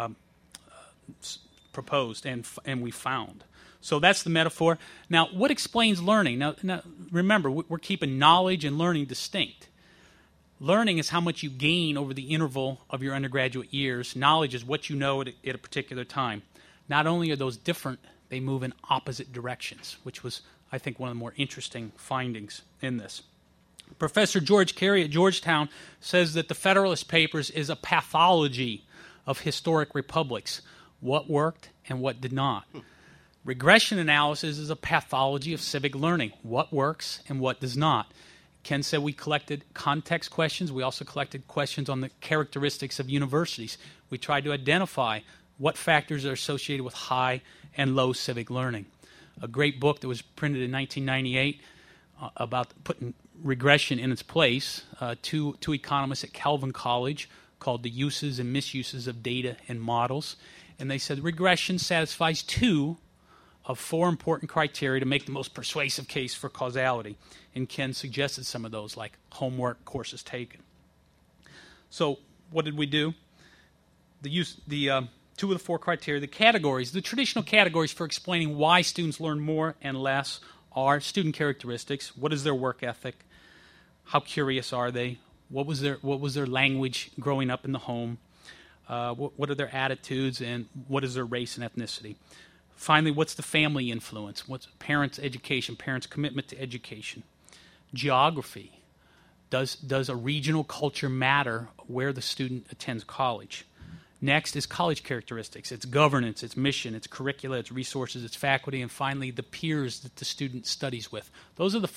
Speaker 4: proposed and we found. So that's the metaphor. Now, what explains learning? Now remember, we're keeping knowledge and learning distinct. Learning is how much you gain over the interval of your undergraduate years. Knowledge is what you know at a particular time. Not only are those different, they move in opposite directions, which was, I think, one of the more interesting findings in this. Professor George Carey at Georgetown says that the Federalist Papers is a pathology of historic republics. What worked and what did not. Regression analysis is a pathology of civic learning. What works and what does not. Ken said we collected context questions. We also collected questions on the characteristics of universities. We tried to identify what factors are associated with high and low civic learning. A great book that was printed in 1998 about putting regression in its place, two economists at Calvin College called The Uses and Misuses of Data and Models. And they said regression satisfies 2 of 4 important criteria to make the most persuasive case for causality. And Ken suggested some of those, like homework, courses taken. So what did we do? 2 of the 4 criteria, the categories, the traditional categories for explaining why students learn more and less are student characteristics. What is their work ethic? How curious are they? What was their language growing up in the home? What are their attitudes, and what is their race and ethnicity? Finally, what's the family influence? What's parents' education, parents' commitment to education? Geography. Does a regional culture matter where the student attends college? Next is college characteristics. Its governance, its mission, its curricula, its resources, its faculty, and finally the peers that the student studies with. Those are the 5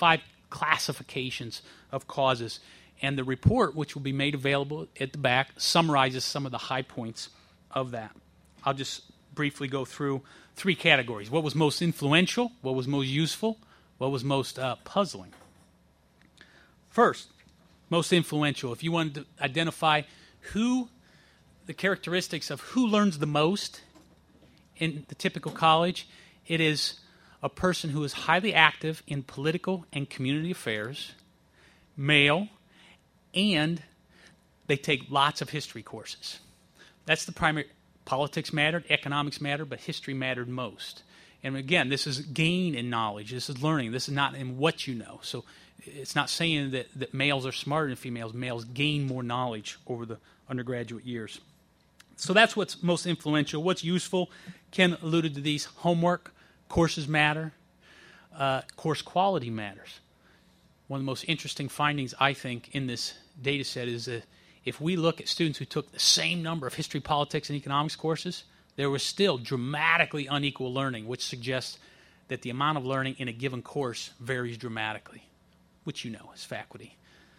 Speaker 4: classifications of causes. And the report, which will be made available at the back, summarizes some of the high points of that. I'll just briefly go through 3 categories. What was most influential? What was most useful? What was most puzzling? First, most influential. If you wanted to identify the characteristics of who learns the most in the typical college, it is a person who is highly active in political and community affairs, male, and they take lots of history courses. That's the primary. Politics mattered, economics mattered, but history mattered most. And again, this is gain in knowledge. This is learning. This is not in what you know. So it's not saying that males are smarter than females. Males gain more knowledge over the undergraduate years. So that's what's most influential. What's useful? Ken alluded to these. Homework, courses matter, course quality matters. One of the most interesting findings, I think, in this data set is that if we look at students who took the same number of history, politics, and economics courses, there was still dramatically unequal learning, which suggests that the amount of learning in a given course varies dramatically, which you know as faculty.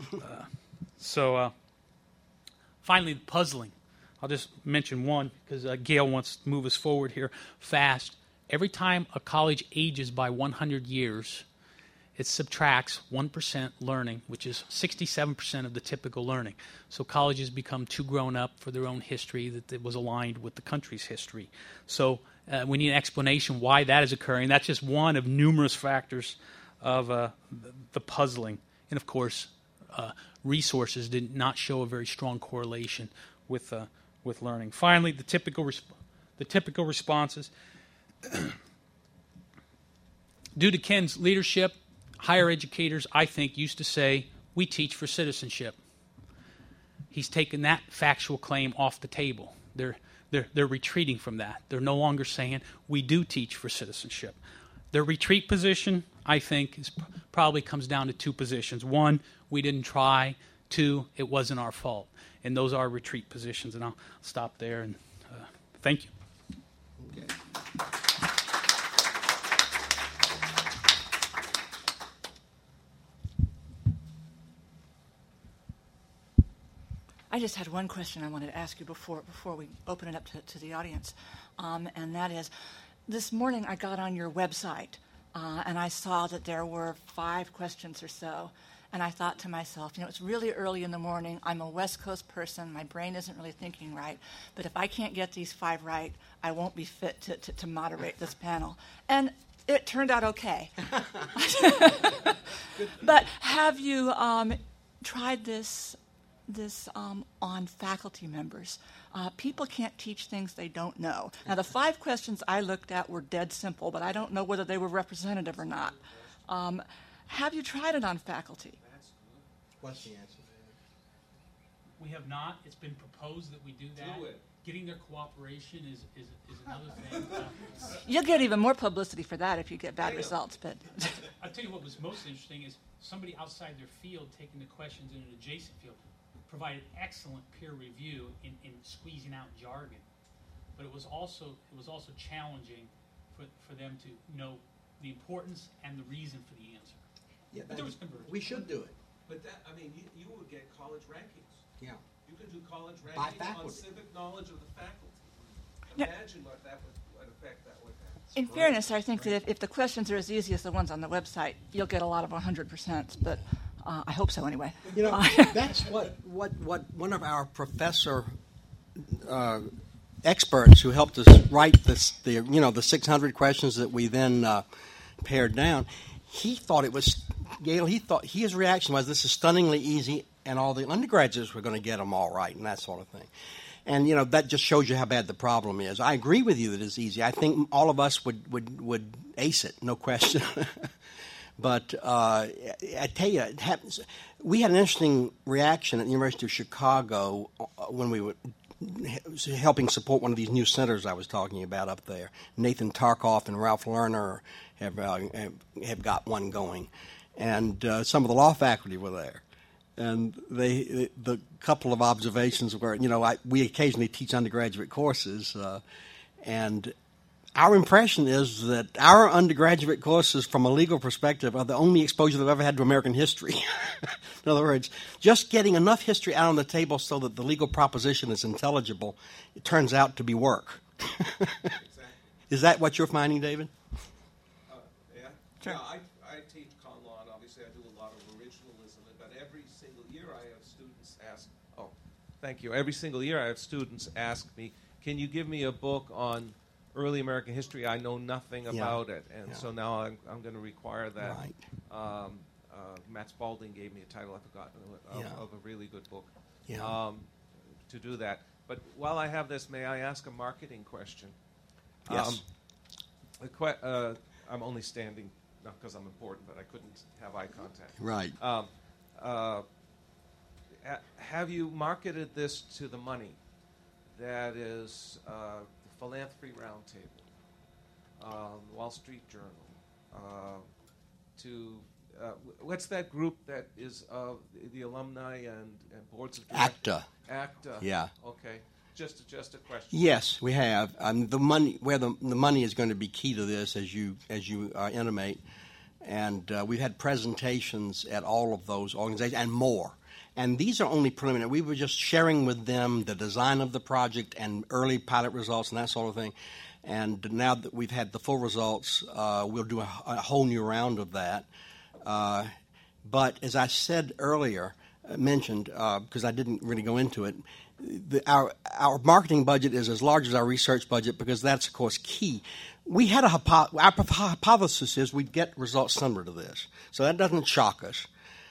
Speaker 4: Finally, the puzzling. I'll just mention one because Gail wants to move us forward here fast. Every time a college ages by 100 years, it subtracts 1% learning, which is 67% of the typical learning. So colleges become too grown up for their own history that was aligned with the country's history. So we need an explanation why that is occurring. That's just one of numerous factors of the puzzling. And of course, resources did not show a very strong correlation with learning. Finally, the typical responses. Due to Ken's leadership, higher educators, I think, used to say, we teach for citizenship. He's taken that factual claim off the table. They're retreating from that. They're no longer saying, we do teach for citizenship. Their retreat position, I think, probably comes down to 2 positions. 1, we didn't try. 2, it wasn't our fault. And those are retreat positions. And I'll stop there. And thank you.
Speaker 2: Okay.
Speaker 1: I just had one question I wanted to ask you before we open it up to the audience, and that is, this morning I got on your website, and I saw that there were 5 questions or so, and I thought to myself, it's really early in the morning, I'm a West Coast person, my brain isn't really thinking right, but if I can't get these 5 right, I won't be fit to moderate this panel. And it turned out okay. But have you tried this on faculty members? People can't teach things they don't know. Now, the 5 questions I looked at were dead simple, but I don't know whether they were representative or not. Have you tried it on faculty?
Speaker 2: What's the answer?
Speaker 4: We have not. It's been proposed that we do that.
Speaker 3: Do it.
Speaker 4: Getting their cooperation is another thing.
Speaker 1: You'll get even more publicity for that if you get bad results. But
Speaker 4: I'll tell you what was most interesting is somebody outside their field taking the questions in an adjacent field provided excellent peer review in squeezing out jargon. But it was also challenging for them to know the importance and the reason for the answer.
Speaker 2: Yeah,
Speaker 4: but there was conversion.
Speaker 2: We should do it.
Speaker 3: But that, you would get college rankings.
Speaker 2: Yeah.
Speaker 3: You could do college
Speaker 2: By
Speaker 3: rankings
Speaker 2: faculty.
Speaker 3: on civic knowledge of the faculty.
Speaker 1: Yeah.
Speaker 3: Imagine what effect that would have.
Speaker 1: in fairness, I think that if the questions are as easy as the ones on the website, you'll get a lot of 100%. But I hope so anyway.
Speaker 2: That's what one of our professor experts who helped us write the 600 questions that we then pared down. He thought it was Gail. His reaction was, "This is stunningly easy, and all the undergraduates were going to get them all right," and that sort of thing. And that just shows you how bad the problem is. I agree with you that it's easy. I think all of us would ace it, no question. But I tell you, it happens. We had an interesting reaction at the University of Chicago when we were helping support one of these new centers I was talking about up there. Nathan Tarkoff and Ralph Lerner have got one going, and some of the law faculty were there. And the couple of observations were, we occasionally teach undergraduate courses, and Our impression is that our undergraduate courses, from a legal perspective, are the only exposure they've ever had to American history. In other words, just getting enough history out on the table so that the legal proposition is intelligible, it turns out to be work.
Speaker 3: Exactly.
Speaker 2: Is that what you're finding, David?
Speaker 3: Yeah.
Speaker 1: Sure.
Speaker 3: Yeah, I teach con law, and obviously I do a lot of originalism. But every single year I have students ask. Oh, thank you. Every single year I have students ask me, "Can you give me a book on early American history? I know nothing about it." And so now I'm going to require that.
Speaker 2: Right.
Speaker 3: Matt Spalding gave me a title, I've forgotten, of a really good book to do that. But while I have this, may I ask a marketing question?
Speaker 2: Yes.
Speaker 3: I'm only standing, not because I'm important, but I couldn't have eye contact.
Speaker 2: Right.
Speaker 3: Have you marketed this to the money? That is the Philanthropy Roundtable, Wall Street Journal, to what's that group that is the alumni and boards of directors? ACTA.
Speaker 2: Yeah.
Speaker 3: Okay. Just a question.
Speaker 2: Yes, we have. The money, where the money is going to be key to this, as you intimate, and we've had presentations at all of those organizations and more. And these are only preliminary. We were just sharing with them the design of the project and early pilot results and that sort of thing. And now that we've had the full results, we'll do a whole new round of that. But as I said earlier, mentioned, because I didn't really go into it, our marketing budget is as large as our research budget because that's, of course, key. We had our hypothesis is we'd get results similar to this. So that doesn't shock us.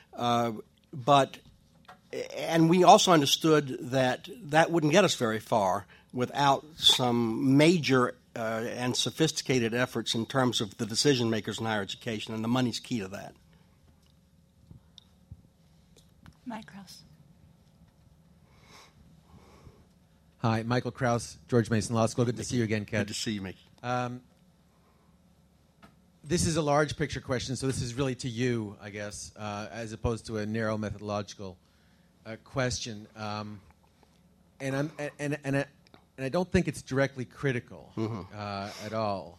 Speaker 2: And we also understood that that wouldn't get us very far without some major and sophisticated efforts in terms of the decision makers in higher education, and the money's key to that.
Speaker 1: Mike Krause.
Speaker 5: Hi, Michael Krause, George Mason Law School. Good to see you again, Ken.
Speaker 2: Good to see you, Mickey.
Speaker 5: This is a large picture question, so this is really to you, I guess, as opposed to a narrow methodological question. And I don't think it's directly critical at all.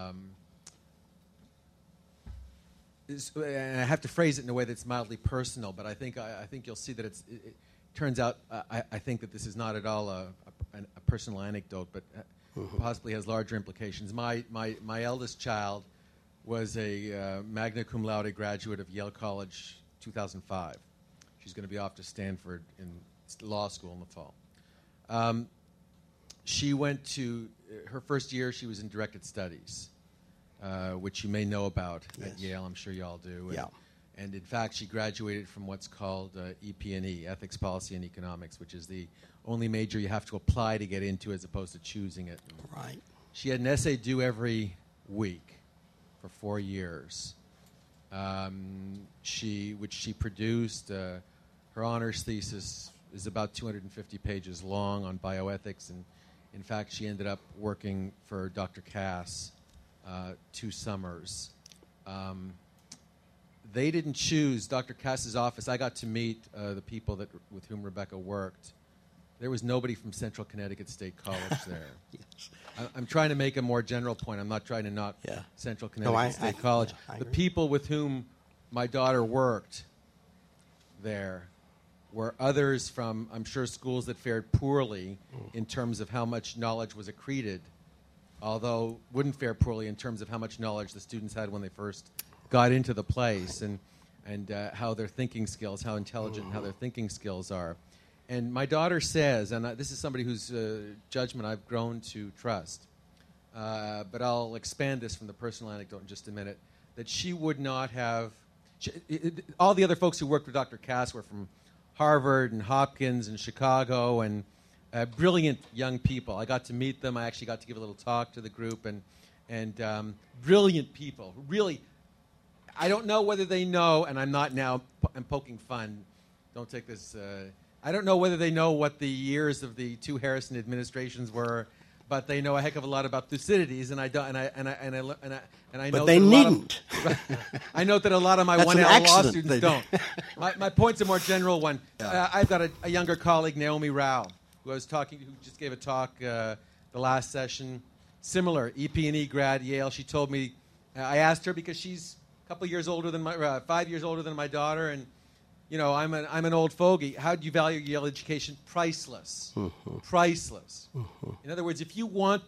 Speaker 5: And I have to phrase it in a way that's mildly personal, but I think you'll see that it turns out I think that this is not at all a personal anecdote, but possibly has larger implications. My eldest child was a magna cum laude graduate of Yale College 2005. She's going to be off to Stanford in law school in the fall. She went to her first year. She was in directed studies, which you may know about at Yale. I'm sure you all do.
Speaker 2: Yeah.
Speaker 5: And in fact, she graduated from what's called EP&E, Ethics, Policy, and Economics, which is the only major you have to apply to get into as opposed to choosing it.
Speaker 2: Right.
Speaker 5: She had an essay due every week for 4 years, which she produced. Her honors thesis is about 250 pages long on bioethics, and in fact, she ended up working for Dr. Cass 2 summers. They didn't choose Dr. Cass's office. I got to meet the people with whom Rebecca worked. There was nobody from Central Connecticut State College there.
Speaker 2: Yes.
Speaker 5: I'm trying to make a more general point. I'm not trying to knock Central Connecticut State College. The people with whom my daughter worked there were others from, I'm sure, schools that fared poorly in terms of how much knowledge was accreted, although wouldn't fare poorly in terms of how much knowledge the students had when they first got into the place, and how their thinking skills, how intelligent and how their thinking skills are. And my daughter says, and this is somebody whose judgment I've grown to trust, but I'll expand this from the personal anecdote in just a minute, that she would not have... all the other folks who worked with Dr. Cass were from Harvard and Hopkins and Chicago, and brilliant young people. I got to meet them. I actually got to give a little talk to the group, and brilliant people. Really, I don't know whether they know, and I'm not now, I'm poking fun. Don't take this... I don't know whether they know what the years of the 2 Harrison administrations were, but they know a heck of a lot about Thucydides, and I don't. And I know.
Speaker 2: But they needn't.
Speaker 5: I note that a lot of my 1L law students don't. My point's a more general one.
Speaker 2: Yeah.
Speaker 5: I've got a younger colleague, Naomi Rao, who just gave a talk the last session, similar EP&E grad, Yale. She told me, I asked her because she's a couple years older than 5 years older than my daughter, and I'm an old fogey. How do you value Yale education? Priceless. Mm-hmm. Priceless. Mm-hmm. In other words, if you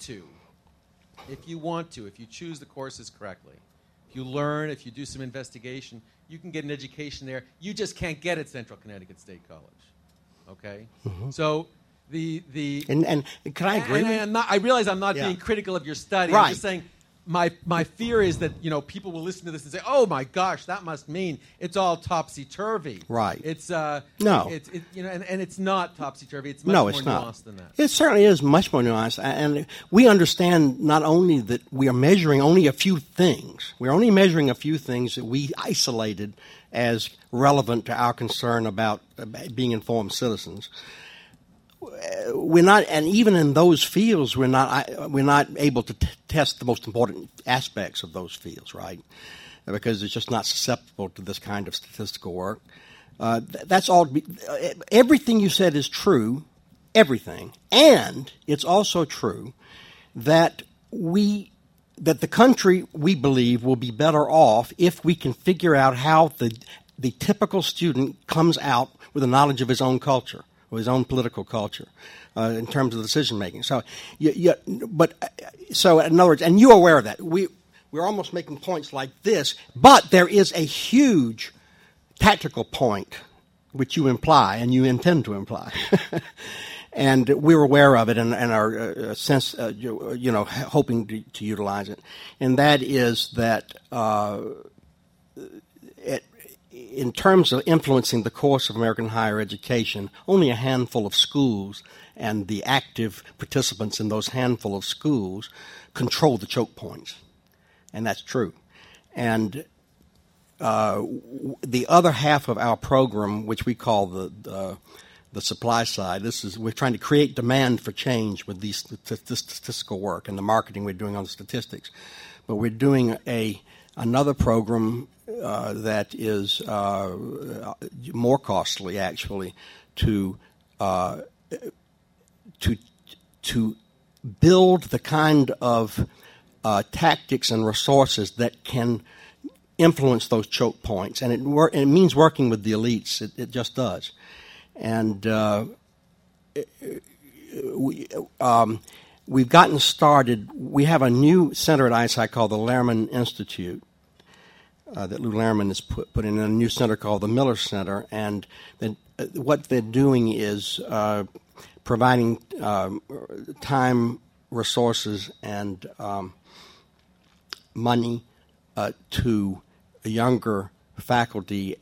Speaker 5: choose the courses correctly, if you learn, if you do some investigation, you can get an education there. You just can't get at Central Connecticut State College. Okay? Mm-hmm. So
Speaker 2: and can I agree?
Speaker 5: I realize I'm not being critical of your study.
Speaker 2: Right.
Speaker 5: I'm just saying my fear is that people will listen to this and say, "Oh my gosh, that must mean it's all topsy turvy."
Speaker 2: Right.
Speaker 5: It's
Speaker 2: no.
Speaker 5: And it's not topsy turvy. It's much more nuanced than that.
Speaker 2: It certainly is much more nuanced, and we understand not only that we are measuring only a few things. We're only measuring a few things that we isolated as relevant to our concern about being informed citizens. We're not, and even in those fields, we're not able to test the most important aspects of those fields, right? Because it's just not susceptible to this kind of statistical work. That's all. Everything you said is true, everything, and it's also true that the country, we believe, will be better off if we can figure out how the typical student comes out with a knowledge of his own culture, or his own political culture, in terms of decision making. So, so in other words, and you're aware of that. We're almost making points like this, but there is a huge tactical point which you imply and you intend to imply, and we're aware of it and are hoping to utilize it, and that is that. In terms of influencing the course of American higher education, only a handful of schools and the active participants in those handful of schools control the choke points. And that's true. And the other half of our program, which we call the supply side, we're trying to create demand for change with this statistical work and the marketing we're doing on the statistics. But we're doing another program that is more costly, actually, to build the kind of tactics and resources that can influence those choke points, and it means working with the elites. It just does, and we've gotten started. We have a new center at ISI called the Lehrman Institute. That Lou Lehrman has put in a new center called the Miller Center, and what they're doing is providing time, resources, and money to younger faculty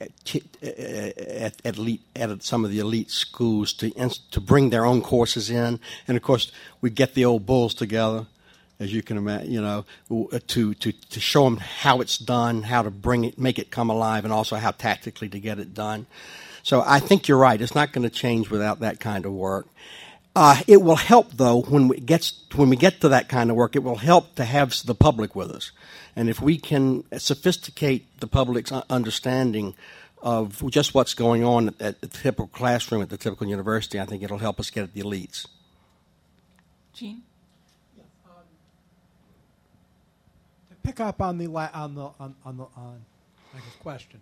Speaker 2: at some of the elite schools to bring their own courses in, and of course we get the old bulls together, as you can imagine, to show them how it's done, how to make it come alive, and also how tactically to get it done. So I think you're right. It's not going to change without that kind of work. It will help, though, when we get to that kind of work. It will help to have the public with us, and if we can sophisticate the public's understanding of just what's going on at the typical classroom at the typical university, I think it'll help us get at the elites.
Speaker 1: Gene?
Speaker 6: Pick up on the question.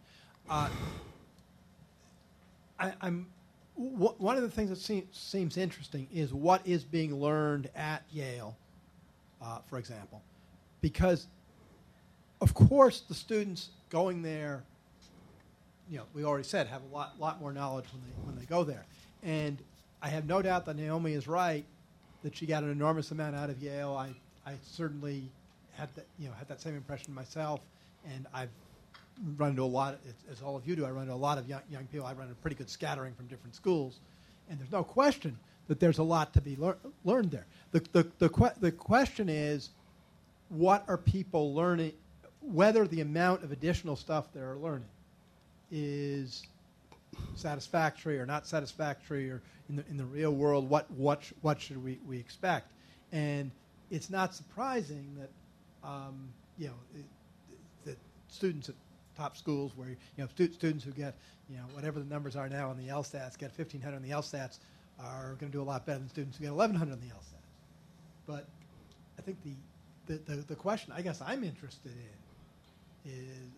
Speaker 6: One of the things that seems interesting is what is being learned at Yale, for example, because of course the students going there, we already said, have a lot more knowledge when they go there, and I have no doubt that Naomi is right that she got an enormous amount out of Yale. I certainly had that same impression myself, and I've run into a lot, as all of you do, I run into a lot of young people. I run into a pretty good scattering from different schools, and there's no question that there's a lot to be learned there. The question is, what are people learning, whether the amount of additional stuff they're learning is satisfactory or not satisfactory, or in the real world, what should we expect? And it's not surprising that that students at top schools, where students who get whatever the numbers are now on the LSATs, get 1,500 on the LSATs, are going to do a lot better than students who get 1,100 on the LSATs. But think the question I guess I'm interested in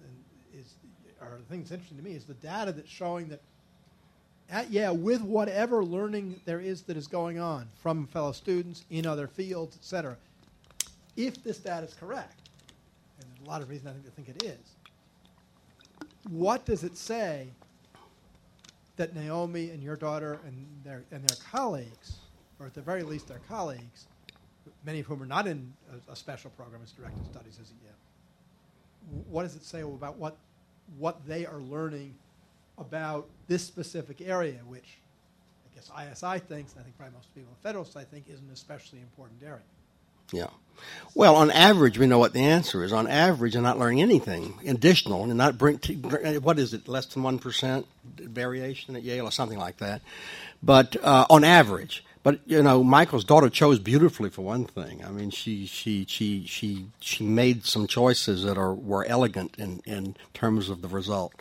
Speaker 6: or the thing that's interesting to me is the data that's showing that at Yale, with whatever learning there is that is going on from fellow students in other fields, et cetera, if this data is correct, and there's a lot of reason I think it is, what does it say that Naomi and your daughter and their colleagues, or at the very least their colleagues, many of whom are not in a special program as directed studies as at Yale, what does it say about what they are learning about this specific area, which I guess ISI thinks, and I think probably most people in Federal Society think, is an especially important area?
Speaker 2: Yeah. Well, on average, we know what the answer is. On average, they're not learning anything additional, and not what is it, less than 1% variation at Yale or something like that. But on average. But Michael's daughter chose beautifully for one thing. I mean, she made some choices that were elegant in terms of the result.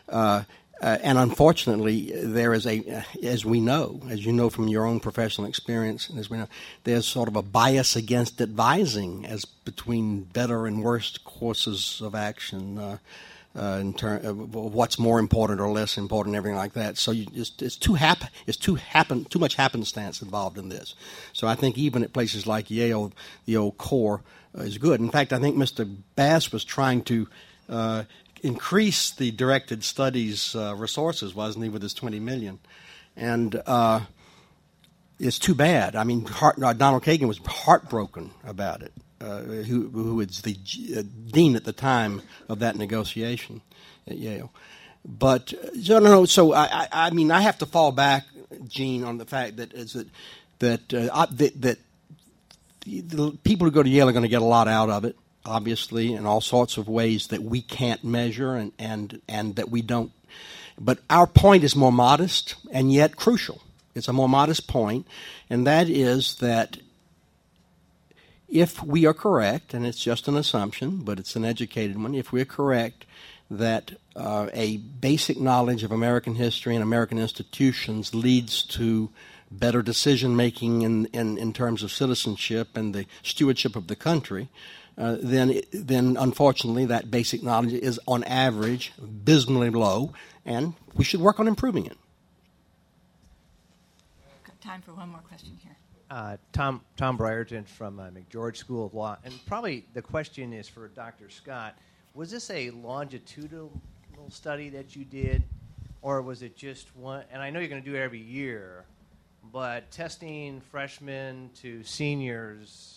Speaker 2: And unfortunately, there is as you know from your own professional experience, and as we know, there's sort of a bias against advising as between better and worse courses of action in terms of what's more important or less important, everything like that. So it's too much happenstance involved in this. So I think even at places like Yale, the old core is good. In fact, I think Mr. Bass was trying to increase the directed studies resources, wasn't he, with his $20 million? And it's too bad. I mean, Donald Kagan was heartbroken about it, who was the dean at the time of that negotiation at Yale. But so I mean, I have to fall back, Gene, on the fact that the people who go to Yale are going to get a lot out of it, obviously, in all sorts of ways that we can't measure and that we don't. But our point is more modest and yet crucial. It's a more modest point, and that is that if we are correct, and it's just an assumption, but it's an educated one, if we're correct that a basic knowledge of American history and American institutions leads to better decision-making in terms of citizenship and the stewardship of the country, then unfortunately that basic knowledge is on average abysmally low, and we should work on improving it.
Speaker 1: Got time for one more question here.
Speaker 7: Tom Brierton from McGeorge School of Law, and probably the question is for Dr. Scott. Was this a longitudinal study that you did, or was it just one? And I know you're going to do it every year, but testing freshmen to seniors,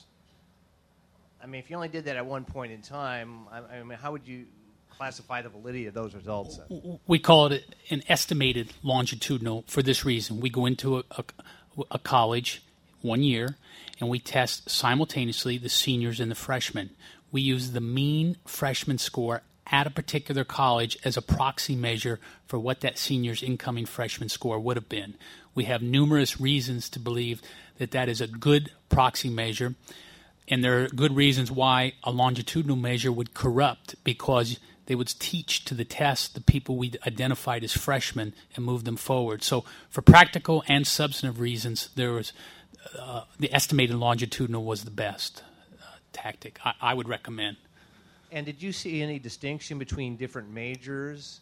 Speaker 7: I mean, if you only did that at one point in time, I mean, how would you classify the validity of those results?
Speaker 4: We call it an estimated longitudinal for this reason. We go into a college 1 year, and we test simultaneously the seniors and the freshmen. We use the mean freshman score at a particular college as a proxy measure for what that senior's incoming freshman score would have been. We have numerous reasons to believe that that is a good proxy measure, and there are good reasons why a longitudinal measure would corrupt, because they would teach to the test the people we identified as freshmen and move them forward. So for practical and substantive reasons, there was the estimated longitudinal was the best tactic I would recommend.
Speaker 7: And did you see any distinction between different majors?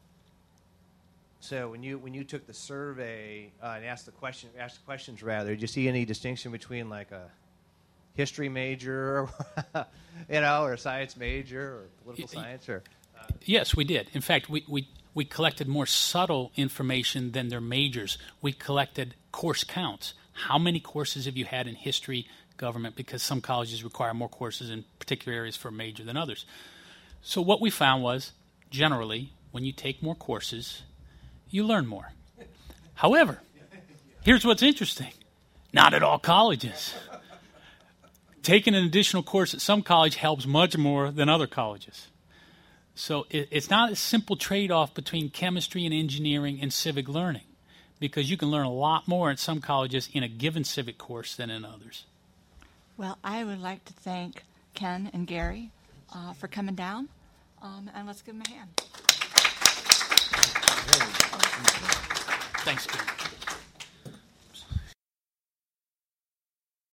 Speaker 7: So when you took the survey and asked questions rather, did you see any distinction between like a history major, or a science major, or political science, or?
Speaker 4: Yes, we did. In fact, we collected more subtle information than their majors. We collected course counts. How many courses have you had in history, government? Because some colleges require more courses in particular areas for a major than others. So what we found was, generally, when you take more courses, you learn more. However, here's what's interesting. Not at all colleges. Taking an additional course at some college helps much more than other colleges. So it's not a simple trade-off between chemistry and engineering and civic learning, because you can learn a lot more at some colleges in a given civic course than in others.
Speaker 1: Well, I would like to thank Ken and Gary for coming down, and let's give them a hand.
Speaker 4: Thanks, Ken.